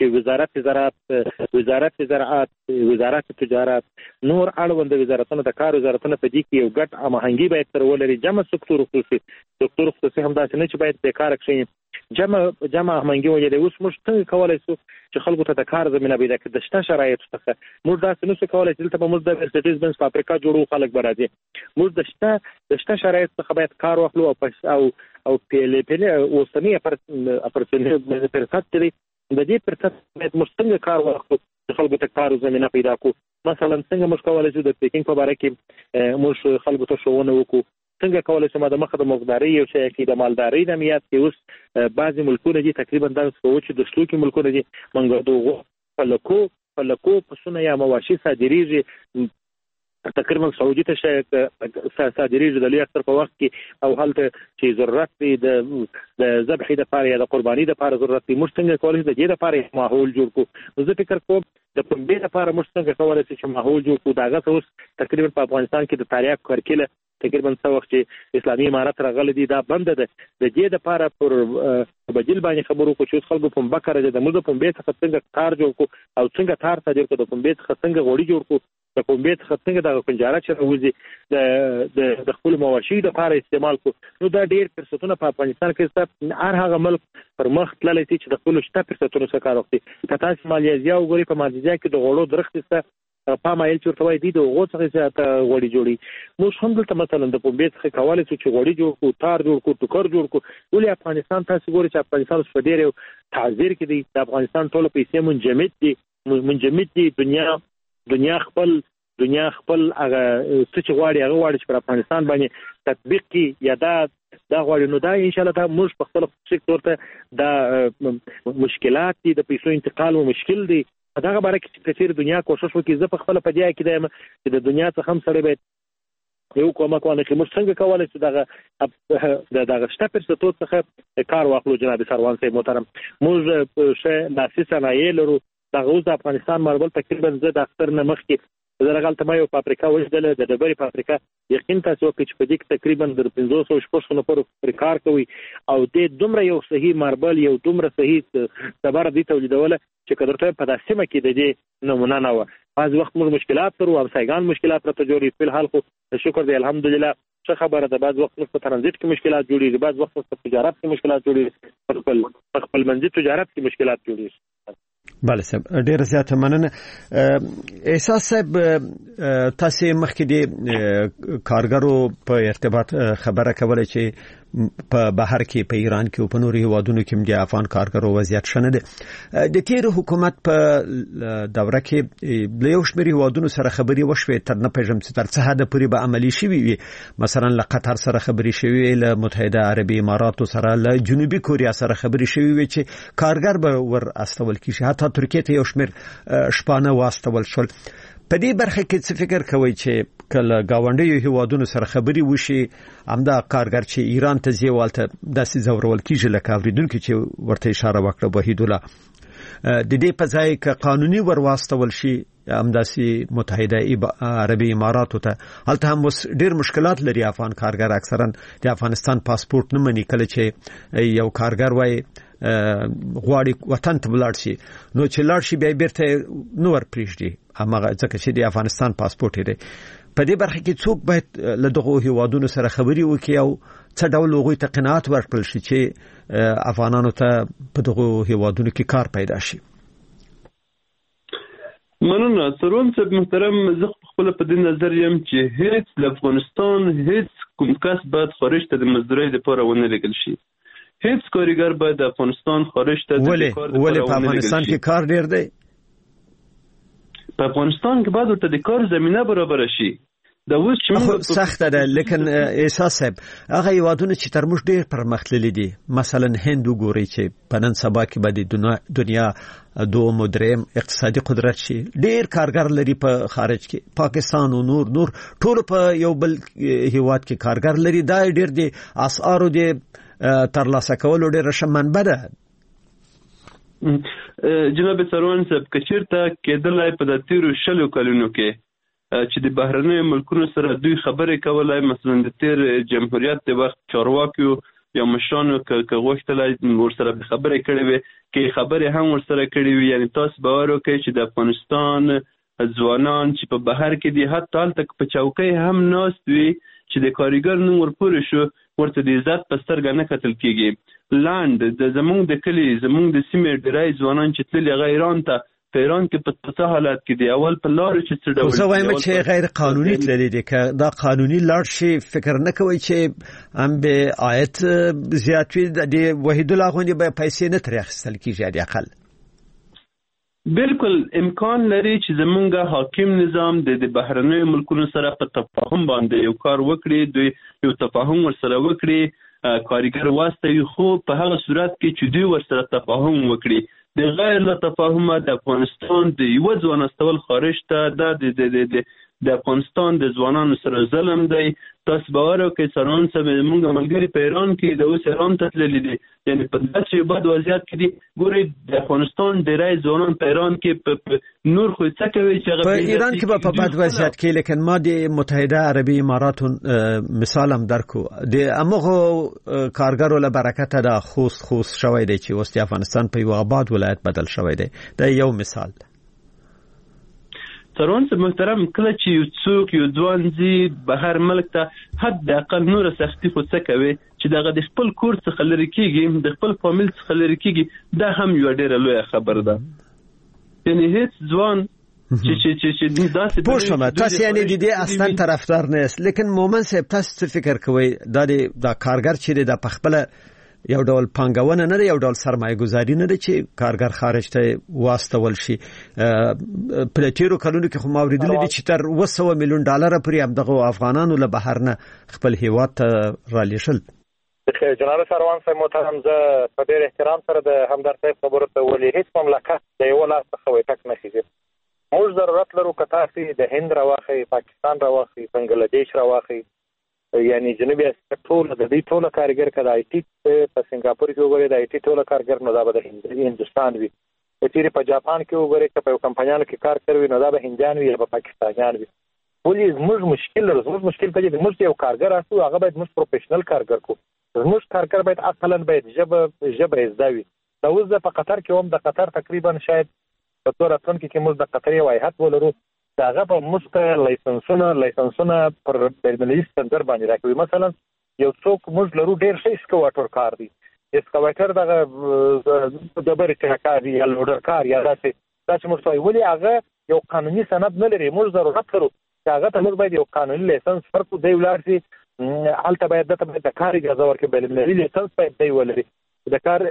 چې وزارت زراعت، وزارت تجارت، نور اړوند وزارتونه د کار وزارتونه په دې کې یو ګډ هماهنګي باید سره ولري. جمع سکتور خصوصي هم داسې نه چې باید بیکاره کښیني، جمع هماهنګي ولري. اوس موږ څنګه کولی شو چې خلکو ته د کار زمینه پیدا کړو؟ د شته شرایطو څخه موږ داسې نشو کولی چې دلته به موږ د مرسډیز بنز فابریکه جوړو، خلک به راځي. موږ د شته شرایطو څخه باید کار واخلو او پیلې اوسنی اپرچونټي فرصت دی، د دې فرصت باید موږ څنګه کار واخلو چې خلکو ته کار زمینه پیدا کړو. مثلا څنګه موږ کولی شو د پیکینګ په باره کې موږ خلکو ته ښوونه وکړو، څنګه کولی شو د مخه د مرغدارۍ یو شی کې د مالدارۍ د میات کې اوس بعضې ملکونه دي تقریبا داسې وچې د شلو کې ملکونه دي موږ د هغو فلکو پسونه یا مواشي صادریږي، تقریبا سعودي ته صادریږي د لوی اختر په وخت کې، او هلته چې ضرورت وي د ذبحې دپاره یا د قرباني دپاره ضرورت وي، موږ څنګه کولی شو د دې دپاره ماحول جوړ کړو. زه فکر کوم د پنبې دپاره موږ څنګه کولی شو چې ماحول جوړ کړو. د هغه څه اوس تقریبا په افغانستان کې د تریاک کرکیله تقریبا څه وخت چې اسلامي امارت راغلی دی دا بنده ده. د دې دپاره پر بدیل باندې خبرو کو چې اوس خلکو پنبه کاروي، د موږ د پنبې څخه څنګه تار جوړ کړو او څنګه تار صادر کړو، د پنبې څخه څنګه غوړي جوړ کړو، د پنبې څخه څنګه دغه کنجاره چې راوځي د خپلو مواشي دپاره استعمال کړو. نو دا ډېر فرصتونه په افغانستان کې شته. هر هغه ملک پر مخ تللی دی چې د خپلو شته فرصتونو څخه کار واخلي. که تاسو مالیزیا وګورئ، په مالیزیا کې د غوړو درخت شته، پام ایل چې ورته وایي دوی د هغو څخه زیاته غوړي جوړوي. موږ هم دلته مثلا د پنبې څخه کولی شو چې غوړي جوړ کړو، تار جوړ کړو، ټوکر جوړ کړو. ولې افغانستان تاسو ګورئ چې افغانستان اوس په ډېر یو تعذیر کې دی. د افغانستان ټوله پیسې منجمد دي. دنیا خپل هغه څه چې غواړي چې پر افغانستان باندې تطبیق کړي یا دا غواړي. نو دا انشاءالله دا موږ په خپل سکتور ته دا مشکلات دي، د پیسو انتقال مو مشکل دی. په دغه باره کې چې کثیر دنیا کوشش وکړي. زه په خپله په دې عقیده یم چې د دنیا څخه هم سړی باید یو کومک وانخلي. موږ څنګه کولی چې دغه شته فرصتو څخه کار واخلو. جناب سروان صاحب محترم، موږ ښه لاسي صنایع لرو. دغه اوس د افغانستان ماربل تقریبا زه د اختر نه مخکې زه راغلته ما یو فابریکه ولیدله، د ډبرې فابریکه. یقین تاسو وکړئ چې په دې کې تقریبا د 500 نفرو پرې کار کوي، او دې دومره یو صحیح ماربل، یو دومره صحیح ډبره دې تولیدوله چې که درته په دا سیمه کې د دې نمونه نه وه. بعض وخت موږ مشکلات لرو، همسایګان مشکلات راته جوړوي. فلحال خو شکر دی الحمدلله ښه خبره ده. بعض وخت موږ په ترانزیت کې مشکلات جوړېږي، بعض وخت په تجارت کې مشکلات جوړېږي، په خپل منځي تجارت کې مشکلات جوړېږي. بله صاحب، ډیره زیاته مننه. احساس صاحب، تاسو مخکې د کارګرو په ارتباط خبره کوله چې په بهر کې، په ایران کې او په نورو هیوادونو کې د افغان کارګرو وضعیت ښه نه دی. د تیر حکومت په دوره کې له یو شمېر هیوادونو سره خبرې وشوې، تر نه پېژنم چې تر څه حده پورې به عملي شوي وي. مثلا له قطر سره خبرې شوې، له متحده عربي اماراتو سره، له جنوبي کوریا سره خبرې شوې وي چې کارګر به ور استول کیږي. حتی ترکیه ته یو شمېر شپانه واستول شول. په دې برخه کې څه فکر کوئ چې کله گاونډیو هیوادونو سره خبرې وشي، همدا کارګر چې ایران ته ځي والته داسې ځورول کیږي، لکه اوریدونکو چې ورته اشاره وکړه وحید الله، د دې په ځای که قانوني ور واستول شي همداسې متحده عربي اماراتو ته، هلته هم اوس ډېر مشکلات لري. افغان کارګر اکثرا د افغانستان پاسپورت نه مني. کله چې یو کارګر وایي غواړي وطن ته ولاړ شي، نو چې لاړ شي بیا بیرته نو ور پریږدي، هماغه ځکه چې د افغانستان پاسپورت لري. په دې برخه کې څوک باید له دغو هیوادونو سره خبرې وکړي او څه ډول هغوی ته قناعت ورکړل شي چې افغانانو ته په دغو هیوادونو کې کار پیدا شي؟ مننه سروان صاحب محترم. زه خپل په دې نظر یم چې هیڅ له افغانستان هیڅ کوم کس باید خارج ته د مزدورۍ لپاره ونه لېږل شي. هیڅ کارګر باید د افغانستان خارج ته د کار لپاره ونه لېږل شي. په افغانستان کې کار ډېر دی. په افغانستان کې باید ورته د کار زمینه برابر شي. دا اوس چې سخته ده، لیکن احساس صاحب هغه هیوادونه چې تر موږ ډېر پرمختللي دي، مثلا هند وګورئ چې په نن سبا کې به د دنیا دوم او دریم اقتصادي قدرت شي. ډېر کارګر لري په خارج کې، پاکستان او نور ټول په یو بل هیواد کې کارګر لري. دا ډېر دي اسعارو دي ترلاسه کولو ډېره ښه منبع ده. جناب سروان صاحب، که چېرته کېدلی په د تېرو 20 کلونو کې چې د بهرنیو ملکونو سره دوی خبرې کولای، مثلا د تېر جمهوریت د وخت چارواکیو یا مشرانو که غوښتل ورسره خبرې کړې وي کې خبرې هم ورسره کړې وي. یعنی تاسو باور وکړئ چې د افغانستان ځوانان چې په بهر کې دي حتی هلته په چوکۍ هم ناست وي چې د کارګر نوم ورپورې شو ورته د عزت په سترګه نه کتل کېږي. لاند زمونږ د کلي زمونږ د سیمې ډېری ځوانان چې تللي هغه ایران ته په ایران کې په څه حالت کې دي اول په لارو چې څه ډول زه وایم چې غیر قانوني تللی دي که دا قانوني لاړ شي فکر نه کوي چې هم به عاید زیات وي د وحید الله غوندې به پیسې نه ترې اخیستل کېږي حداقل. بالکل امکان لري چې زمونږ حاکم نظام د بهرنیو ملکونو سره په تفاهم باندې یو کار وکړي، دوی یو تفاهم ورسره وکړي، کارګر واستوي، خو په هغه صورت کې چې دوی ورسره تفاهم وکړي. د غیر له تفاهمه د افغانستان د یو ځوان استول خارج ته د افغانستان د ځوانانو سره ظلم دی. تاسو باور وکړئ سران سره موږ ملګری په ایران کې د اوس ایران ته تللي دي، یعنی په داسې بد وضعیت کې دي. ګورئ د افغانستان ډېری ځوانان په ایران کې نور خو څه کوي چې هغه په ایران کې به په بد وضعیت کې، لیکن ما د متحده عربي اماراتو مثال هم درکو د امغه کارګرو له برکته د خوست شوی دی چې اوس د افغانستان په یو آباد ولایت بدل شوی دی. دا یو مثال دی. سرون محترم کله چې یو څوک یو ځوان ځي بهر ملک ته حد اقل نور سختي خو څه کوي چې دغه د خپل کور څخه لري کېږي، د خپل فامیل څخه لري کېږي، دا هم یو ډېره لویه خبره ده. یعنی هیڅ ځوان چې داسې پوه شوم تاسو یعنی د دې اصلا طرفدار نه یاست، لیکن مومن صاحب تاسو څه فکر کوئ دا کارګر چې د پخپله یو ډول پانګونه نه ده، یو ډول سرمایه گذاري نه ده چې کارګر خارج ته واستول شي؟ په تیرو کلونو کې خو ما اوریدلي دي چې تر 200 میلیون ډالر پورې هم دغه افغانانو له بهر نه خپل هیواد ته رالېږل. جناب سروان صاحب محترم، زه په ډېر احترام سره د همدرد صاحب خبرو ته ولې هیڅ مملکت د یو لاس څخه وټک نه خېږي. موږ ضرورت لرو که تاسو د هند راوخی، پاکستان راوخی، بنگلاديش راوخی، یعنی جنوبي اسیا ټول د دې ټول کارګر کړه آی ټي په سنگاپور کې وګورئ د آی ټي ټول کارګر نو دا به د هندستان وي، چې په جاپان کې وګورئ چې په کمپنیانو کې کار کوي نو دا به هندیان وي یا به پاکستانیان وي. ولې زموږ مشکل په دې چې موږ یو کارګر اسو، هغه باید موږ پروفیشنل کارګر کو. زموږ کارګر باید اصلا باید ژبه زده وي. دا اوس په قطر کې هم د قطر تقریبا شاید په تور اتون کې موږ د قطري وایحت ولرو، داغه په مست لایسنسونه پر بینالمللي سټنډرډ باندې راکوي. مثلا یو څوک موږ لرو ډېر ښه اسکواټر کار دی، اسکواټر دغه د برې کار دی یا لوډر کار یا داسې موږ وایي. ولې هغه یو قانوني سند نه لري؟ موږ ضرورت لرو چې هغه ته موږ باید یو قانوني لایسنس ورکړو، دی ولاړ شي هلته باید د کار اجازه ورکړي، بینالمللي لایسنس باید دی ولري، د کار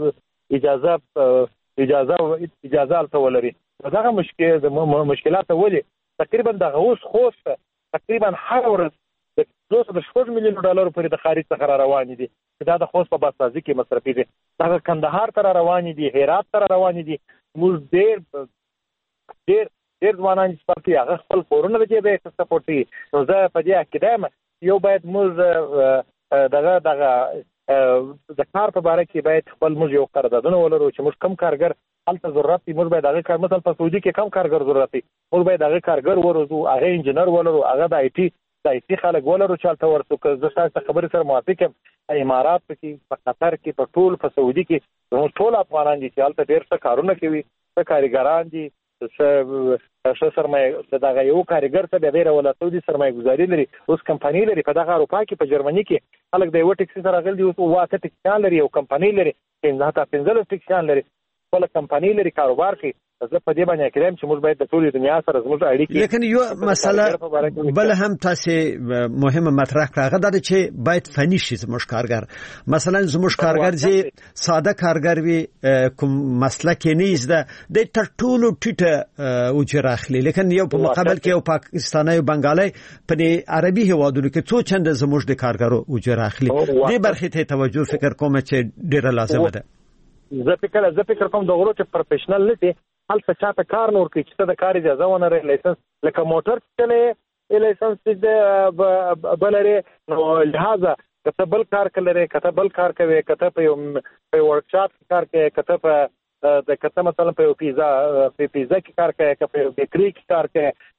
اجازه هلته ولري. دغه مشکلات ولې تقریبا دغه اوس خوست تقریبا هر ورځ د 200 میلیون ډالر پورې د خارج څخه روان دي، دا د خوست په بازارځي کې مصرفي دي، دا کندهار ته روان دي، هرات ته روان دي. موږ ډېر ځوانان چې هغه خپل کورونه د جیبه سپورټ کوي. نو زه په دې عقیده یم یو باید موږ دغه د کار په باره کې باید خپل موږ یو قراردادونه ولرو چې موږ کم کارګر هلته ضرورت دي، موږ باید هغه کار مثلا په سعودي کې کم کارګر ضرورت دي، موږ باید هغه کارګر وروزو، هغه انجینر ولرو، هغه د آی ټي خلک ولرو چې هلته ورسو. که زه ستاسو خبرې سره موافق یم، په امارات کې، په قطر کې، په ټول په سعودي کې زموږ ټول افغانان دي چې هلته ډېر ښه کارونه کوي، ښه کارګران دي، ښه سرمایه دغه یو کارګر ته بیا ډېره ولسودي سرمایه ګزاري لري. اوس کمپنۍ لري په دغه اروپا کې، په جرمني کې خلک د یو ټکسي سره غل دي، اوس 8 ټکسیان لري، یو کمپنۍ لري 15 ټکسیان لري، خپل کمپنۍ لري، کاروبار کوي. زه په دې باندې کړم چې موږ باید د ټولې دنیا سره زموږ اړیکې، لیکن یو مسله بل هم تاسو مهمه مطرح کړه، هغه دا چې باید فني شي زموږ کارګر. مثلا زموږ کارګر چې ساده کارګر وي، کوم مسلک نه زده، د تر ټولو ټیټه اجره اخلي، لیکن یو په مقابل کې یو پاکستاني او بنگالي په عربي هوادونو کې څو چنده زموږ د کارګرو اجره اخلي. دې برخې ته توجه فکر کوم چې ډیره لازمه ده. زه فکر کوم د غرو چې پروفیشنل نه دي هلته چاته کار نور کوي چې د کار اجازه ونه لري، لایسنس لکه موټر چلې لایسنس د بلري، نو لہذا کته بل کار کوي، کته بل کار کوي، کته په ورکشاپ کار کوي، کته په د کته مثلا په پیزا کې کار کوي، په بیکری کې کار کوي،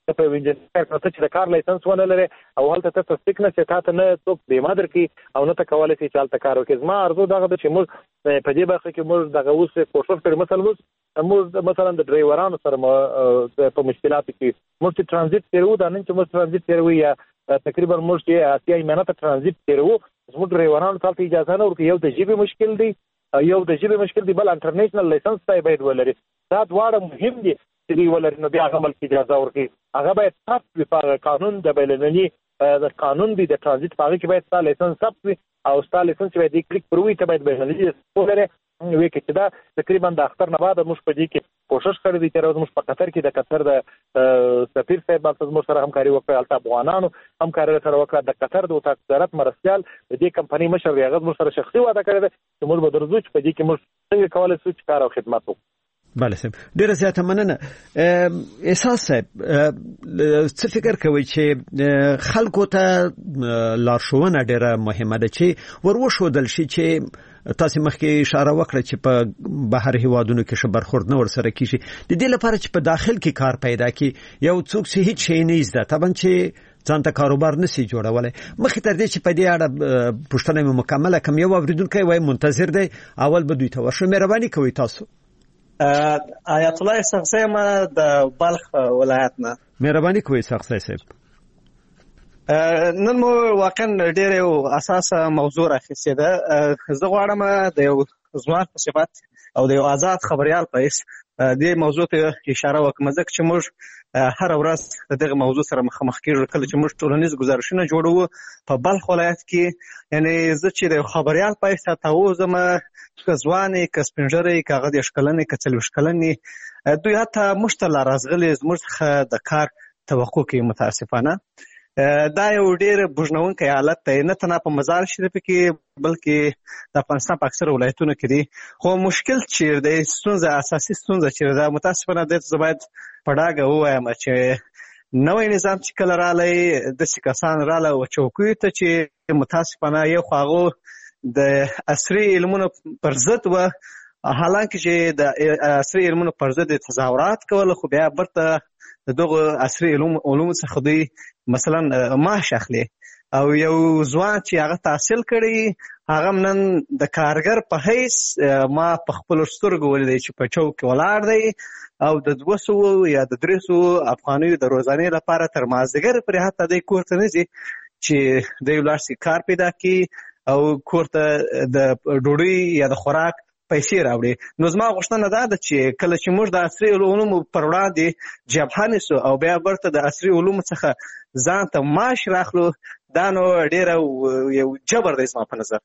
په انجینر کارته چې د کار لایسنس ونه لري او هلته ته تصدیق نه چې تاسو نه څوک بیمه درکړي او نه ته کولای شي چې هلته کار وکړي. زما ارزو دغه چې موږ په دې برخه کې موږ دغه اوس کوشش کوو مثلا د ډرایورانو سره په مشکلاتو کې موږ چې ترانزیت تیرو دا نن چې موږ ترانزیت تیرو یا تقریبا موږ چې اسیا ایمانه ته ترانزیت تیرو زموږ ډرایورانو ته اجازه نه ورکړي. یو د ژبې مشکل دی بل انټرنیشنل لایسنس ته باید ولري. دا دواړه مهم دي چې دوی ولري نو بیا هغه ملک اجازه ورکړي. هغه باید ثبت وي په قانون د بینالمللي د قانون دی د ترانزیت په هغه کې باید ستا لایسنس ثبت وي او ستا لایسنس باید کلیک پر وي ته باید بینالمللي ولري وی کې دا تقریبا د اختر نه بعد موږ په دې کې کوشش کړی دی چې موږ په قطر کې د قطر د سفیر صاحب باندې موږ سره همکاري وکړو. البته افغانانو همکاري سره وکړه. د قطر د وزارت مرستيال د دې کمپنۍ مشر دی هغه موږ سره شخصي وعده کړی دی چې موږ به درځو چې په دې کې موږ څنګه کولای شو چې کار او خدمت وکړو. بله صاحب ډیره زیاته مننه. احساس صاحب څه فکر کوي چې خلکو ته لارښوونه ډیره مهمه ده چې وروښودل شي چې تاسو مخکې اشاره وکړه چې په بهر هیوادونو کې ش برخورد نه ورسره کیږي د دې لپاره چې په داخل کې کار پیدا کی یو څوک چې هیڅ شي نه زده طبعا چې ځان ته کاروبار نشي جوړولای. مخکې تر دې چې په دې اړه پوښتنه مکمله کوم یو اوریدونکو وای منتظر دی اول به دوی ته ورشو. مهرباني کوئ تاسو. آیت الله شخصی ما د بلخ ولایت نه. مهرباني کوئ شخصی صاحب. نن مو واقعا ډېر یو اساسه موضوع راخیستې ده. زه غواړم د یو ځوان په صفت او د یو آزاد خبریال په حیث دې موضوع ته اشاره وکړم ځکه چې موږ هر ورځ دغه موضوع سره مخامخ کېږو. کله چې موږ ټولنیز گزارشونه جوړوو په بلخ ولایت کې یعنی زه چې د خبریال په حیث تاوزم که ځوانې که سپینږیرې که هغه 10 کلنې که 40 کلنې دوی حتی موږ ته راغلي زموږ څخه د کار توقع کوي. متاسفانه دا یو ډېر بوږنونکی حالت دی نه تنها په مزار شریف کې بلکې د افغانستان په اکثره ولایتونو کې دی. خو مشکل چیرې دی ستونزه اساسي ستونزه چیرې ده متاسفانه دلته زه باید په ډاګه ووایم چې نوی نظام چې کله رالی داسې کسان راله و چوکیو ته چې متاسفانه یو خو هغو د عصري علمونو پر ضد و حالانکه چې د عصري علمونو پر ضد تظاهرات کول خو بیا برته دغه عصري علوم څخه دوی مثلا معاش اخلي او یو ځوان چې هغه تحصیل کړی هغه نن د کارګر په حیث ما په خپل سترګو ولیدی چې په چوک کې ولاړ دی او د 200 یا د 300 افغانیو د روزانې لپاره تر مازدیګر پورې حتی دی کور ته نه ځي چې دی ولاړ شي کار پیدا کړي او کور ته د ډوډۍ یا د خوراک پیسې راوړي. نو زما غوښتنه دا ده چې کله چې موږ د عصري علومو پر وړاندې جبهه نیسو او بیا برته د عصري علومو څخه ځان ته معاش راخلو دا نو ډېره یو جبر دی زما په نظر.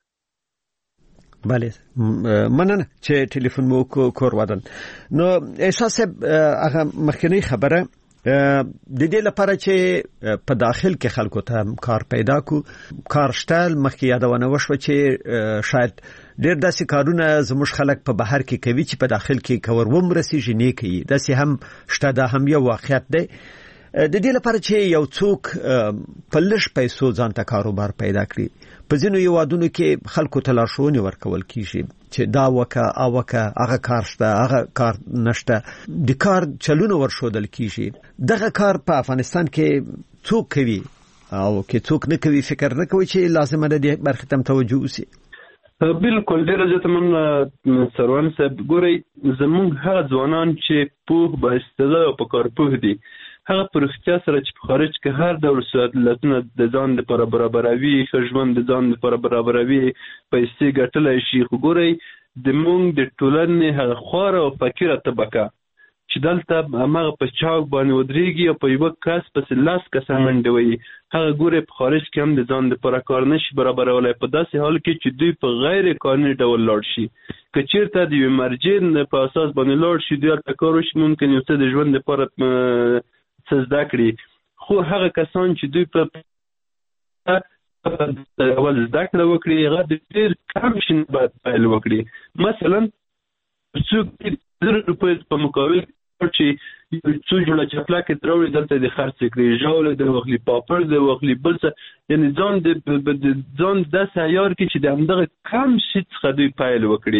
بله مننه چې ټلیفون مو کور ودان. نو احساس هغه مخکنی خبره د دې لپاره چې په داخل کې خلکو ته کار پیدا کو کار شتل مخکې یادونه وشو چې شاید ډېر داسې کارونه زموږ خلک په بهر کې کوي چې په داخل کې کور ومرسي نه کوي. داسې هم شته دا هم یو واقعیت دی. د دې لپاره چې یو څوک په لږ پیسو ځان ته کاروبار پیدا کړي په ځینو هیوادونو کې خلکو ته لارښوونې ورکول کیږي چې دا وکه هغه کار شته هغه کار نشته د کار چلونه ورښودل کیږي. دغه کار په افغانستان کې څوک کوي او کې څوک نه کوي فکر نه کوي چې لازمه ده دې برخه ته توجه وشي. بالکل ډېر زیات من سروان صاحب ګورئ زموږ هغه ځوانان چې پوه با استعداد او په کار پوه دي هغه په رښتیا سره چې په خارج کې هر ډول سهولتونه د ځان لپاره برابروي ښه ژوند د ځان لپاره برابروي پیسې ګټلی شي. خو ګورئ زموږ د ټولنې هغه خواره او فقیره طبقه چې دلته هماغه په چاک باندې ودرېږي او په یوه کس پسې 10 کسه منډه وهي هغه ګورئ په خارج کې هم د ځان لپاره کار نشي برابرولی په داسې حال کې چې دوی په غیر قانوني ډول لاړ شي. که چېرته د یوې مرجع په اساس باندې لاړ شي دوی هلته کار وشي ممکن یو څه د ژوند لپاره څه زده کړي. خو هغه کسان چې دوی په اول زده کړه وکړي هغه د ډېر کم شي نه باید پیل وکړي. مثلا څوک 1000 روپۍ په مقابل چې څو جوړه چپلاکې دراوړي دلته د خرڅ کړي ژاوله د واخلي پاپړ د واخلي بل څه یعنی ځان داسې عیار کې چې د همدغه کم شي څخه دوی پیل وکړي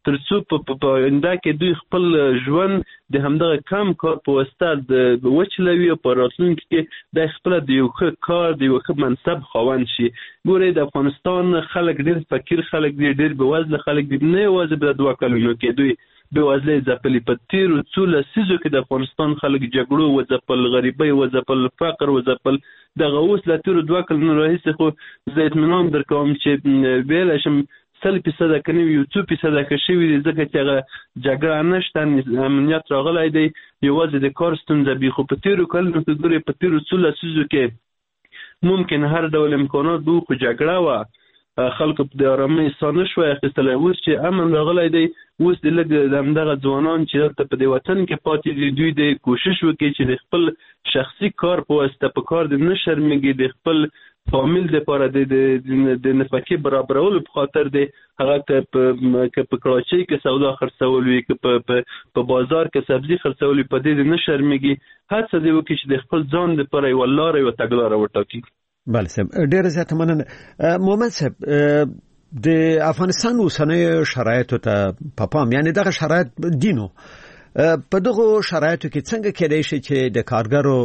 ترڅو په آینده کې دوی خپل ژوند د همدغه کم کار په واسطه د وچلوي او په راتلونکي کې د خپل د یو ښه کار د یو ښه منصب خاوند شي. ګورئ د افغانستان خلک ډېر فقیر خلک دي، ډېر بېوزله خلک دي، نه یوازې په 2 کلونو کې دوی بېوزلۍ ځپلي. په تېرو څو لسیزو کې د افغانستان خلک جګړو وځپل، غریبۍ وځپل، فقر وځپل. دغه اوس له تېرو 2 کلونو راهیسې خو زه اطمینان درکوم چې ویلی شم 100% که نه وي 2% که شوي دي، ځکه چې هغه جګړه نشته، امنیت راغلی دی، یوازې د کار ستونزه وي. خو په تېرو کلونو کې ګورئ په تېرو څو لسیزو کې ممکن هر ډول امکانات وو، خو جګړه وه، خلکو په د ارامۍ ساه نه شوی اخیستلی. اوس چې امن راغلی دی، اوس د لږ د همدغه ځوانان چې دلته په دې وطن کې پاتې دي، دوی د کوشش وکړي چې د خپل شخصي کار په واسطه په کار د نه شرمېږي، د خپل فامیل دپاره د نفقې برابرولو په خاطر دی، هغه که په کراچۍ کې سودا خرڅول وي، که په بازار کې سبزي خرڅول وي، په دې د نه شرمېږي، هڅه دې وکړي چې د خپل ځان دپاره یوه لاره یوه تګلاره وټاکي. بله صاحب، ډېره زیاته مننه. مومن صاحب، د افغانستان اوسنیو شرایطو ته پام، یعنی دغه شرایط دینو په دغو شرایطو کې څنګه کېدای شي چې د کارګرو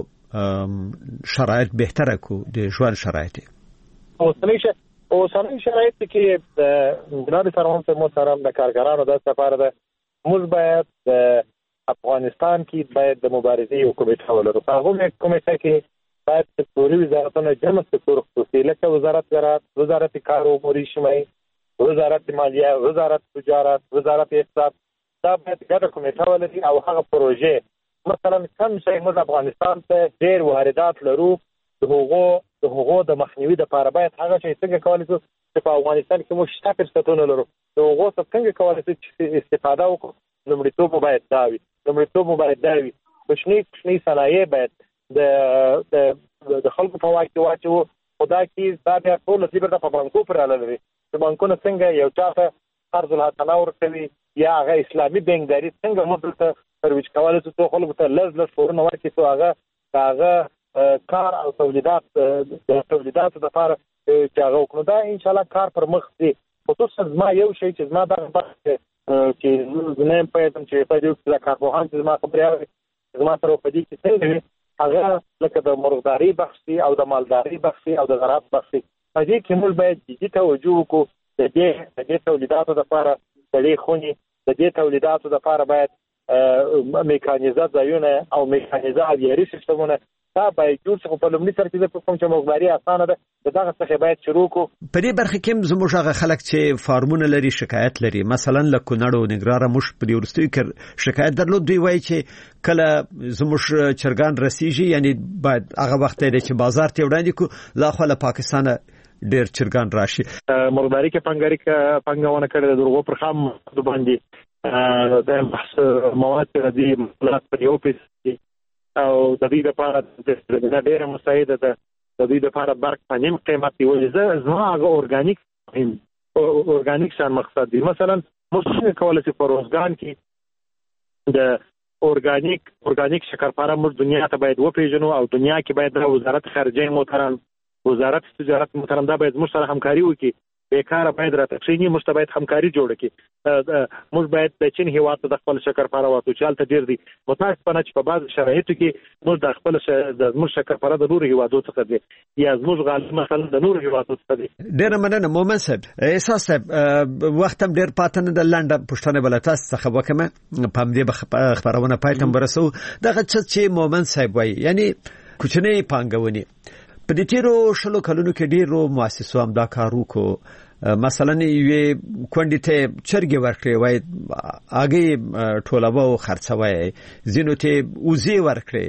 شرایط بهتره کو، د ژوند شرایط اوسنی شرایط کې د جناب سروان صاحب محترم د کارګرانو د لپاره ده موږ باید د افغانستان کې باید د مبارزې یو کمیټه ولرو. په هغه کمیټه کې باید سکتوري وزارتونه جمع سکتور خصوصي لکه وزارت زراعت، وزارت کار و امور اجتماعي، وزارت مالیه، وزارت تجارت، وزارت اقتصاد، دا باید ګډه کمیټه ولري او هغه پروژې مثلا کوم شی موږ افغانستان ته ډېر واردات لرو، د هغو د مخنیوي دپاره باید هغه شی څنګه کولی شو چې په افغانستان کې موږ شته فرصتونه لرو، د هغو څخه څنګه کولی شو چې استفاده وکړو. لومړیتوب مو باید دا وي. کوچني صنایع باید د خلکو په واک کې واچو. خو دا کې دا بیا ټول نصیب په بانکو پورې اړه لري چې بانکونه څنګه یو چا ته قرض الحسنه ورکوي یا هغه اسلامي بانکداري څنګه موږ دلته ترویج کولی شو څو خلکو ته لږ پورونه ورکړي څو هغه کار او تولیداتو دپاره چې هغه وکړو. دا انشاءالله کار پر مخ ځي. خصوصا زما یو شی چې زما دغه بحث چې زه نه یم پوهېدم چې په دې کې د کارپوهان چې زما خبرې اوري زما سره په دې کې څنګه وي، هغه لکه د مرغداري بخش او د مالداري بخش او د زراعت بخش. په دې کې موږ باید جدي توجه وکړو. د دې تولیداتو دپاره د دې خونې د دې تولیداتو دپاره باید میکانیزه ځایونه او میکانیزه اویاري سیستمونه دا باید جوړ شي. خو په لومړي سر کې زه فکر کوم چې مرغداري اسانه ده، د دغه څخه باید شروع کړو. په دې برخه کې زموږ هغه خلک چې فارمونه لري شکایت لري، مثلا له کونړ او ننګرهار موږ په دې وروستیو کې شکایت درلود. دوی وایي چې کله زموږ چرګان رسیږي، یعنی باید هغه وخت دی چې بازار ته وړاندې کو، لا خو له پاکستانه ډېر چرګان راشي. مرغداري کې پنګونه کړې د درغو پر خام باندې د بحث مواد راځي مطلب په یو پیسې او د دې لپاره د ډېر مساعده ده، د دې لپاره برق په نیم قیمت دی. ولې زما هغه اورګانیک شان مقصد دی. مثلا موږ کولای شو په روزګان کې د اورګانیک شکرپاره موږ دنیا ته باید وپیژنو او دنیا کې باید د وزارت خارجه محترم، وزارت تجارت محترم دا باید موږ سره همکاري وکړي. بیکاره باید راټکشینی موږ ته باید همکاري جوړه کړي. موږ باید د چین هیواد ته د خپل شکرپاره واتو چې هلته ډېر دي. متاسفانه چې په بعض شرایطو کې موږ د خپل زموږ شکرپاره د نورو هیوادو څخه دی یا زموږ غالۍ مثلا د نورو هیوادو څخه دی. ډېره مننه مومن صاحب. احساس صاحب، وخت هم ډېر پاتې نه ده، لنډه پوښتنه به له تاسو څخه وکړم، په همدې خپرونه پای ته هم ورسوو. دغه څه چې مومن صاحب وایي، یعنی کوچنۍ پانګونې په دې تیرو 20 کلونو کې ډېرو مؤسسو هم دا کار وکړو. مثلا یوې کونډې ته چرګې ورکړې وای، هغې ټولوه او خرڅوه، ځینو ته وزې ورکړې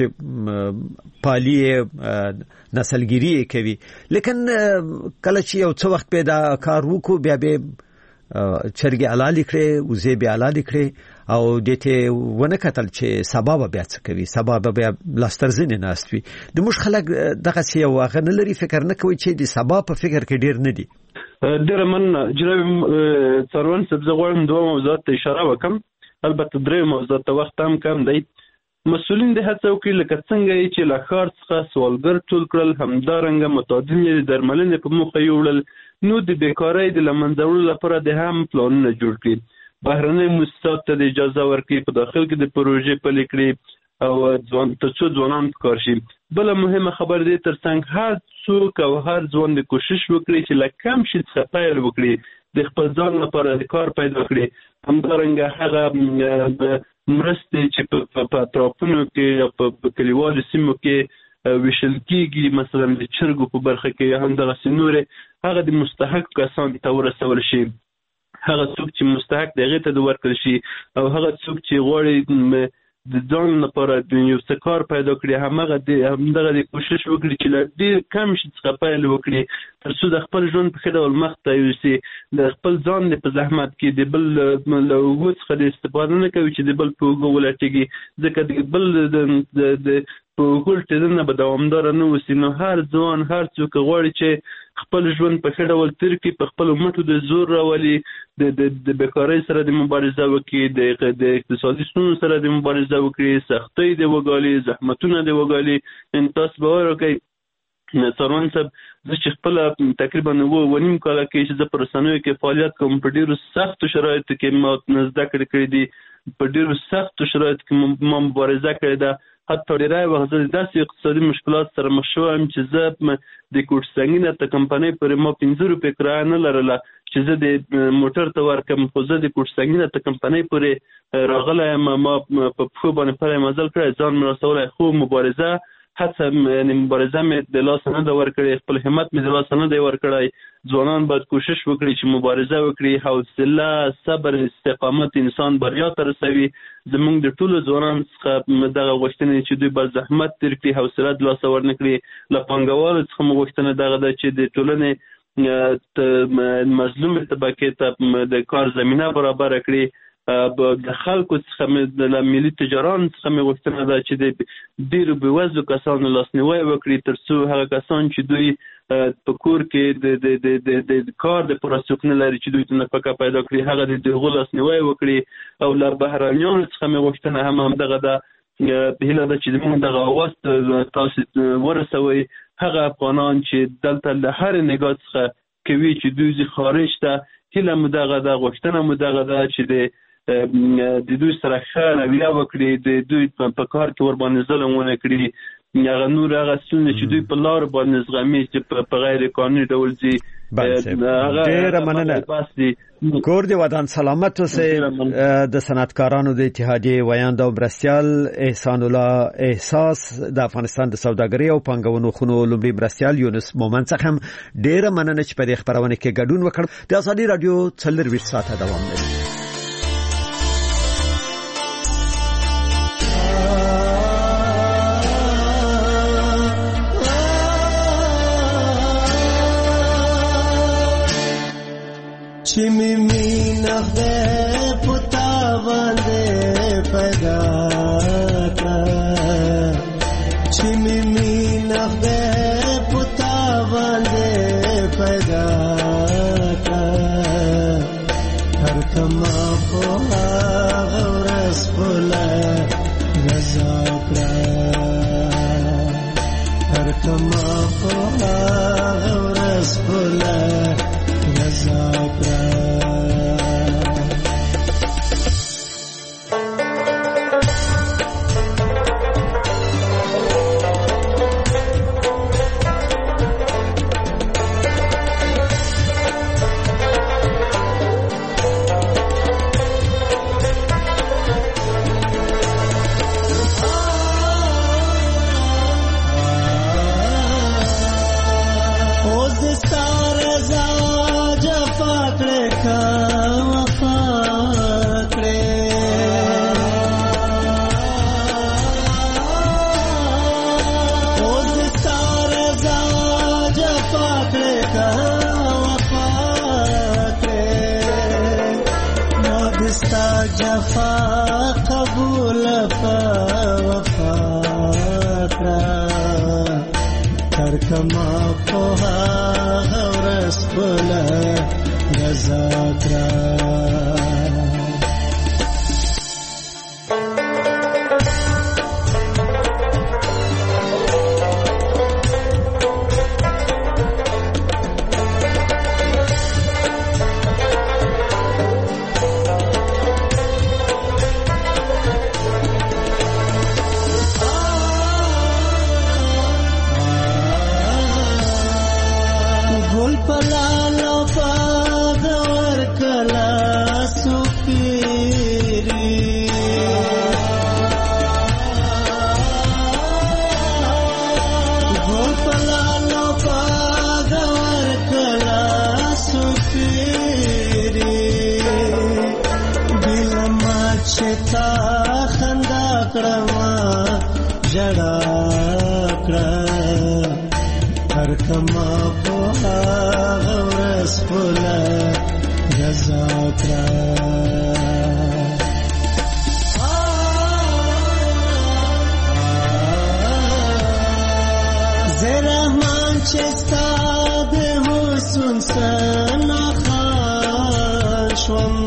چې پالي نسلګیري کوي. لیکن کله چې یو څه وخت به دا کار وکړو، بیا به چرګې حلالې کړې، وزې بیا حلالې کړې او دې ته ونه کتل چې سبا به بیا څه کوي، سبا به بیا لاسترزنې ناست وي. د موږ خلک دغسې یو هغه نه لري، فکر نه کوي چې د سبا په فکر کې ډېر نه دي. ډېره مننه جناب سروان صاحب. زه غواړم 2 موضوعات ته اشاره وکړم، البته 3 موضوعات ته وخت هم کم دی. مسؤلین د هڅه وکړي لکه څنګه چې له ښار څخه سوالګر ټول کړل، همدارنګه متعدد یې د درملنې په موخه یوړل، نو د بیکارۍ د له منځه وړلو لپاره د هم پلانونه جوړ کړي. بهرنۍ مؤسسات ته د اجازه ورکړي په داخل کې د پروژې پلي کړي او ترڅو ځوانان کار شي. بله مهمه خبر دی ترڅنګ هر څوک او هر ځوان د کوشش وکړي چې له کم شي څخه پیل وکړي، د خپل ځان لپاره د کار پیدا کړي. همدارنګه هغه مرستې چې په اطرافونو کې په کلیوالو سیمو کې ویشل کېږي، مثلا د چرګو په برخه کې همدغسې نورې، هغه د مستحق کسانو ته ورسول شي. هغه څوک چې مستحق دی هغې ته د ورکړل شي، او هغه څوک چې غواړي د ځان لپاره یو څه کار پیدا کړي همدغه د کوشش وکړي چې له ډېر کم شي څخه پیل وکړي تر څو د خپل ژوند په ښه ډول مخ ته یوسي. د خپل ځان په زحمت کې د بل له اوږو څخه د استفاده نه کوي چې د بل په اوږو ولټېږي، ځکه د بل د په اوږو لټېدنه به دوامداره نه اوسي. نو هر ځوان هر څوک غواړي چې خپل ژوند په ښه ډول تېر کړي، په خپلو مټو د زور راولي، د بیکارۍ سره د مبارزه وکړي، د اقتصادي ستونزو سره د مبارزه وکړي، سختۍ د وګالي، زحمتونه د وګالي. تاسو باور وکړئ سروان صاحب، زه چې خپله تقریبا 9.5 کاله کې چې زه په رسنیو کې فعالیت کوم، په ډېرو سختو شرایطو کې ما زده کړې دي، په ډېرو سختو شرایطو کې ما مبارزه کړې ده. حتی ډېری وخت زه داسې اقتصادي مشکلات سره مخ شوم چې زه د کوټ سنګینه ته کمپنۍ پورې ما 5 روپۍ کرایه نه لرله چې زه د موټر ته ورکړم، خو زه د کوټ سنګینه ته کمپنۍ پورې راغلی یم، ما په پښو باندې پلی مزل کړی، ځان مې رسولی. خو مبارزه مبارزه مې د لاسه نه ده ورکړې، خپل همت مې د لاسه نه دی ورکړی. ځوانان باید کوشش وکړي چې مبارزه وکړي، حوصله، صبر، استقامت انسان بریا ته رسوي. زموږ د ټولو ځوانانو څخه دغه غوښتنې چې دوی باید زحمت تېر کړي، حوصله د لاسه ورنه کړي. له پانګوالو څخه مو غوښتنه دغه ده چې د ټولنې مظلومې طبقې ته د کار زمینه برابره کړي. د خلکو څخه د ملي تجارانو څخه مې غوښتنه ده چې د ډېرو بېوزلو کسانو لاسنیوی وکړي، تر څو هغه کسان چې دوی په کور کې د کار د پوره څوک نه لري چې دوی ته نفقه پیدا کړي، هغه د هغو لاسنیوی وکړي. او له بهرنیانو څخه مې غوښتنه همدغه ده، هیله ده چې زموږ دغه اواز تاسو ورسوئ. هغه افغانان چې دلته له هرې نګاه څخه کوي چې دوی ځي خارج ته، هیله مو دغه ده، غوښتنه مو دغه ده چې د دوی سره ښه رویه وکړي، د دوی په کار کې ورباندې ظلم ونه کړي. هغه نور هغه ستونزې چې دوی په لارو باندې زغمي چې په غیر قانوني ډول ځي. ډېره مننه. کور دې ودان سلامت اوسئ. د صنعتکارانو د اتحادیې ویاند او مرستیال احسان الله احساس، د افغانستان د سوداګرۍ او پانګونو خونو لومړي مرستیال یونس مومن څخه هم ډېره مننه چې په دې خپرونه کې ګډون وکړ. د ازادي راډیو 24 ساعته دوام لري. چې مینا خدای پتا باندې پیدا کړ، چې مینا خدای پتا باندې پیدا کړ. هر کما په هغه ورځ بوله رضا کړ، هر کما په هغه ورځ بوله رضا کړ. جفا قبول وفا تر کما پوها ورس بوله رضا چې تا خندا کړم جړا کړه هر کما په هغه ورځ پوله رضا کړه زه رحمان چې ستا د حسن سنا خاشوم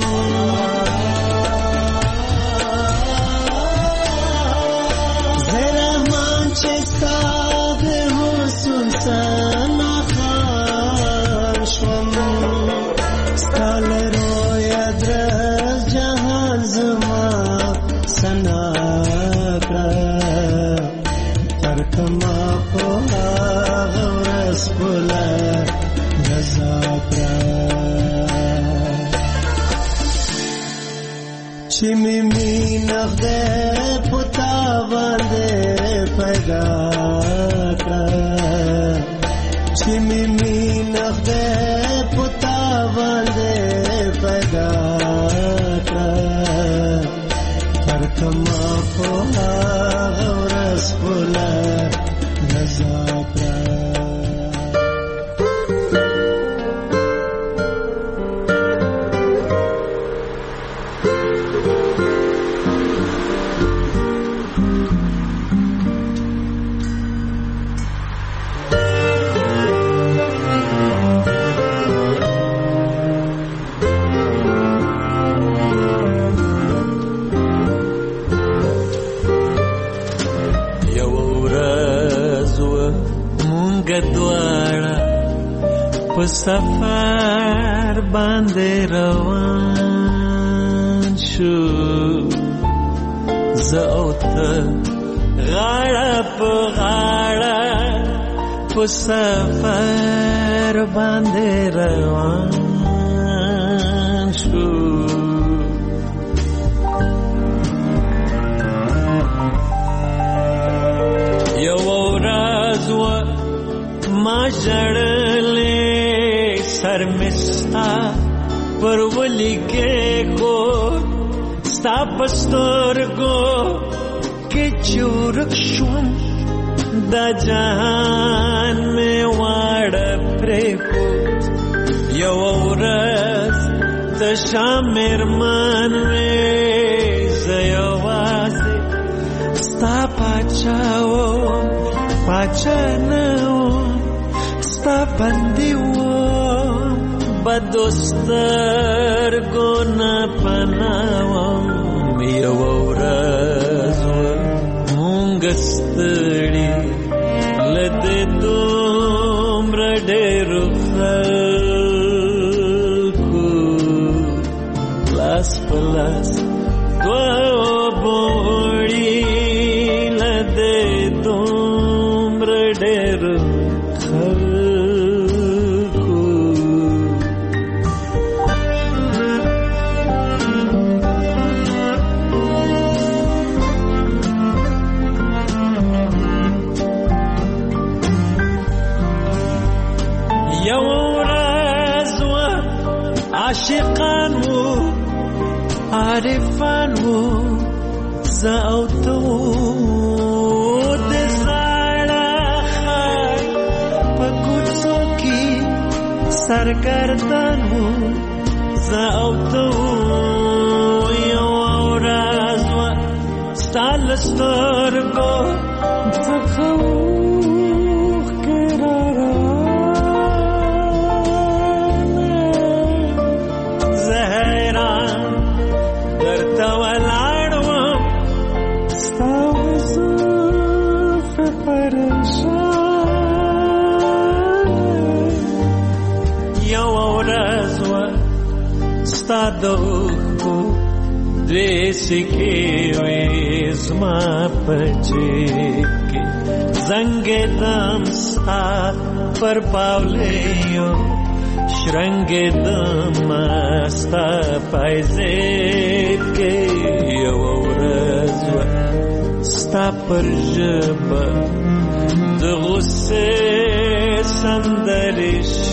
چې می مینه ده پتا باندې پیدا کړه چې می مینه ده پتا باندې پیدا کړه هر کما په هغه ورځ بوله رضا کړه په سفر باندې روان شو زه او ته غاړه په غاړه په سفر باندې روان شو یو ورځ ما ژړلې سر مستا پر ولی کے کو ستا پسترگو کے چورک شون دا جهان میں واړ پرې کو یو ورځ تشا مرمان میں زیوازه ستا پاچاو پاچانو ستا بندیو بدوستر گونا پناوام یو ورځ مونږ ستړي لده دومره ډېرو خلکو لاس په لاس دوه بوړي لده دومره ډېرو عاشقان وو عارفان وو زه او ته وو د زاړه ښار په کوڅو کې سرګردان وو زه او ته وو یو ورځ وه ستا له سترګو څخه دغو دوی سکې وې زما په جیب کې زنګېدم ستا پر پاولیو شرنګېدم ستا پایزیب کې یو ورځ وه ستا پر ژبه د غصې سندرې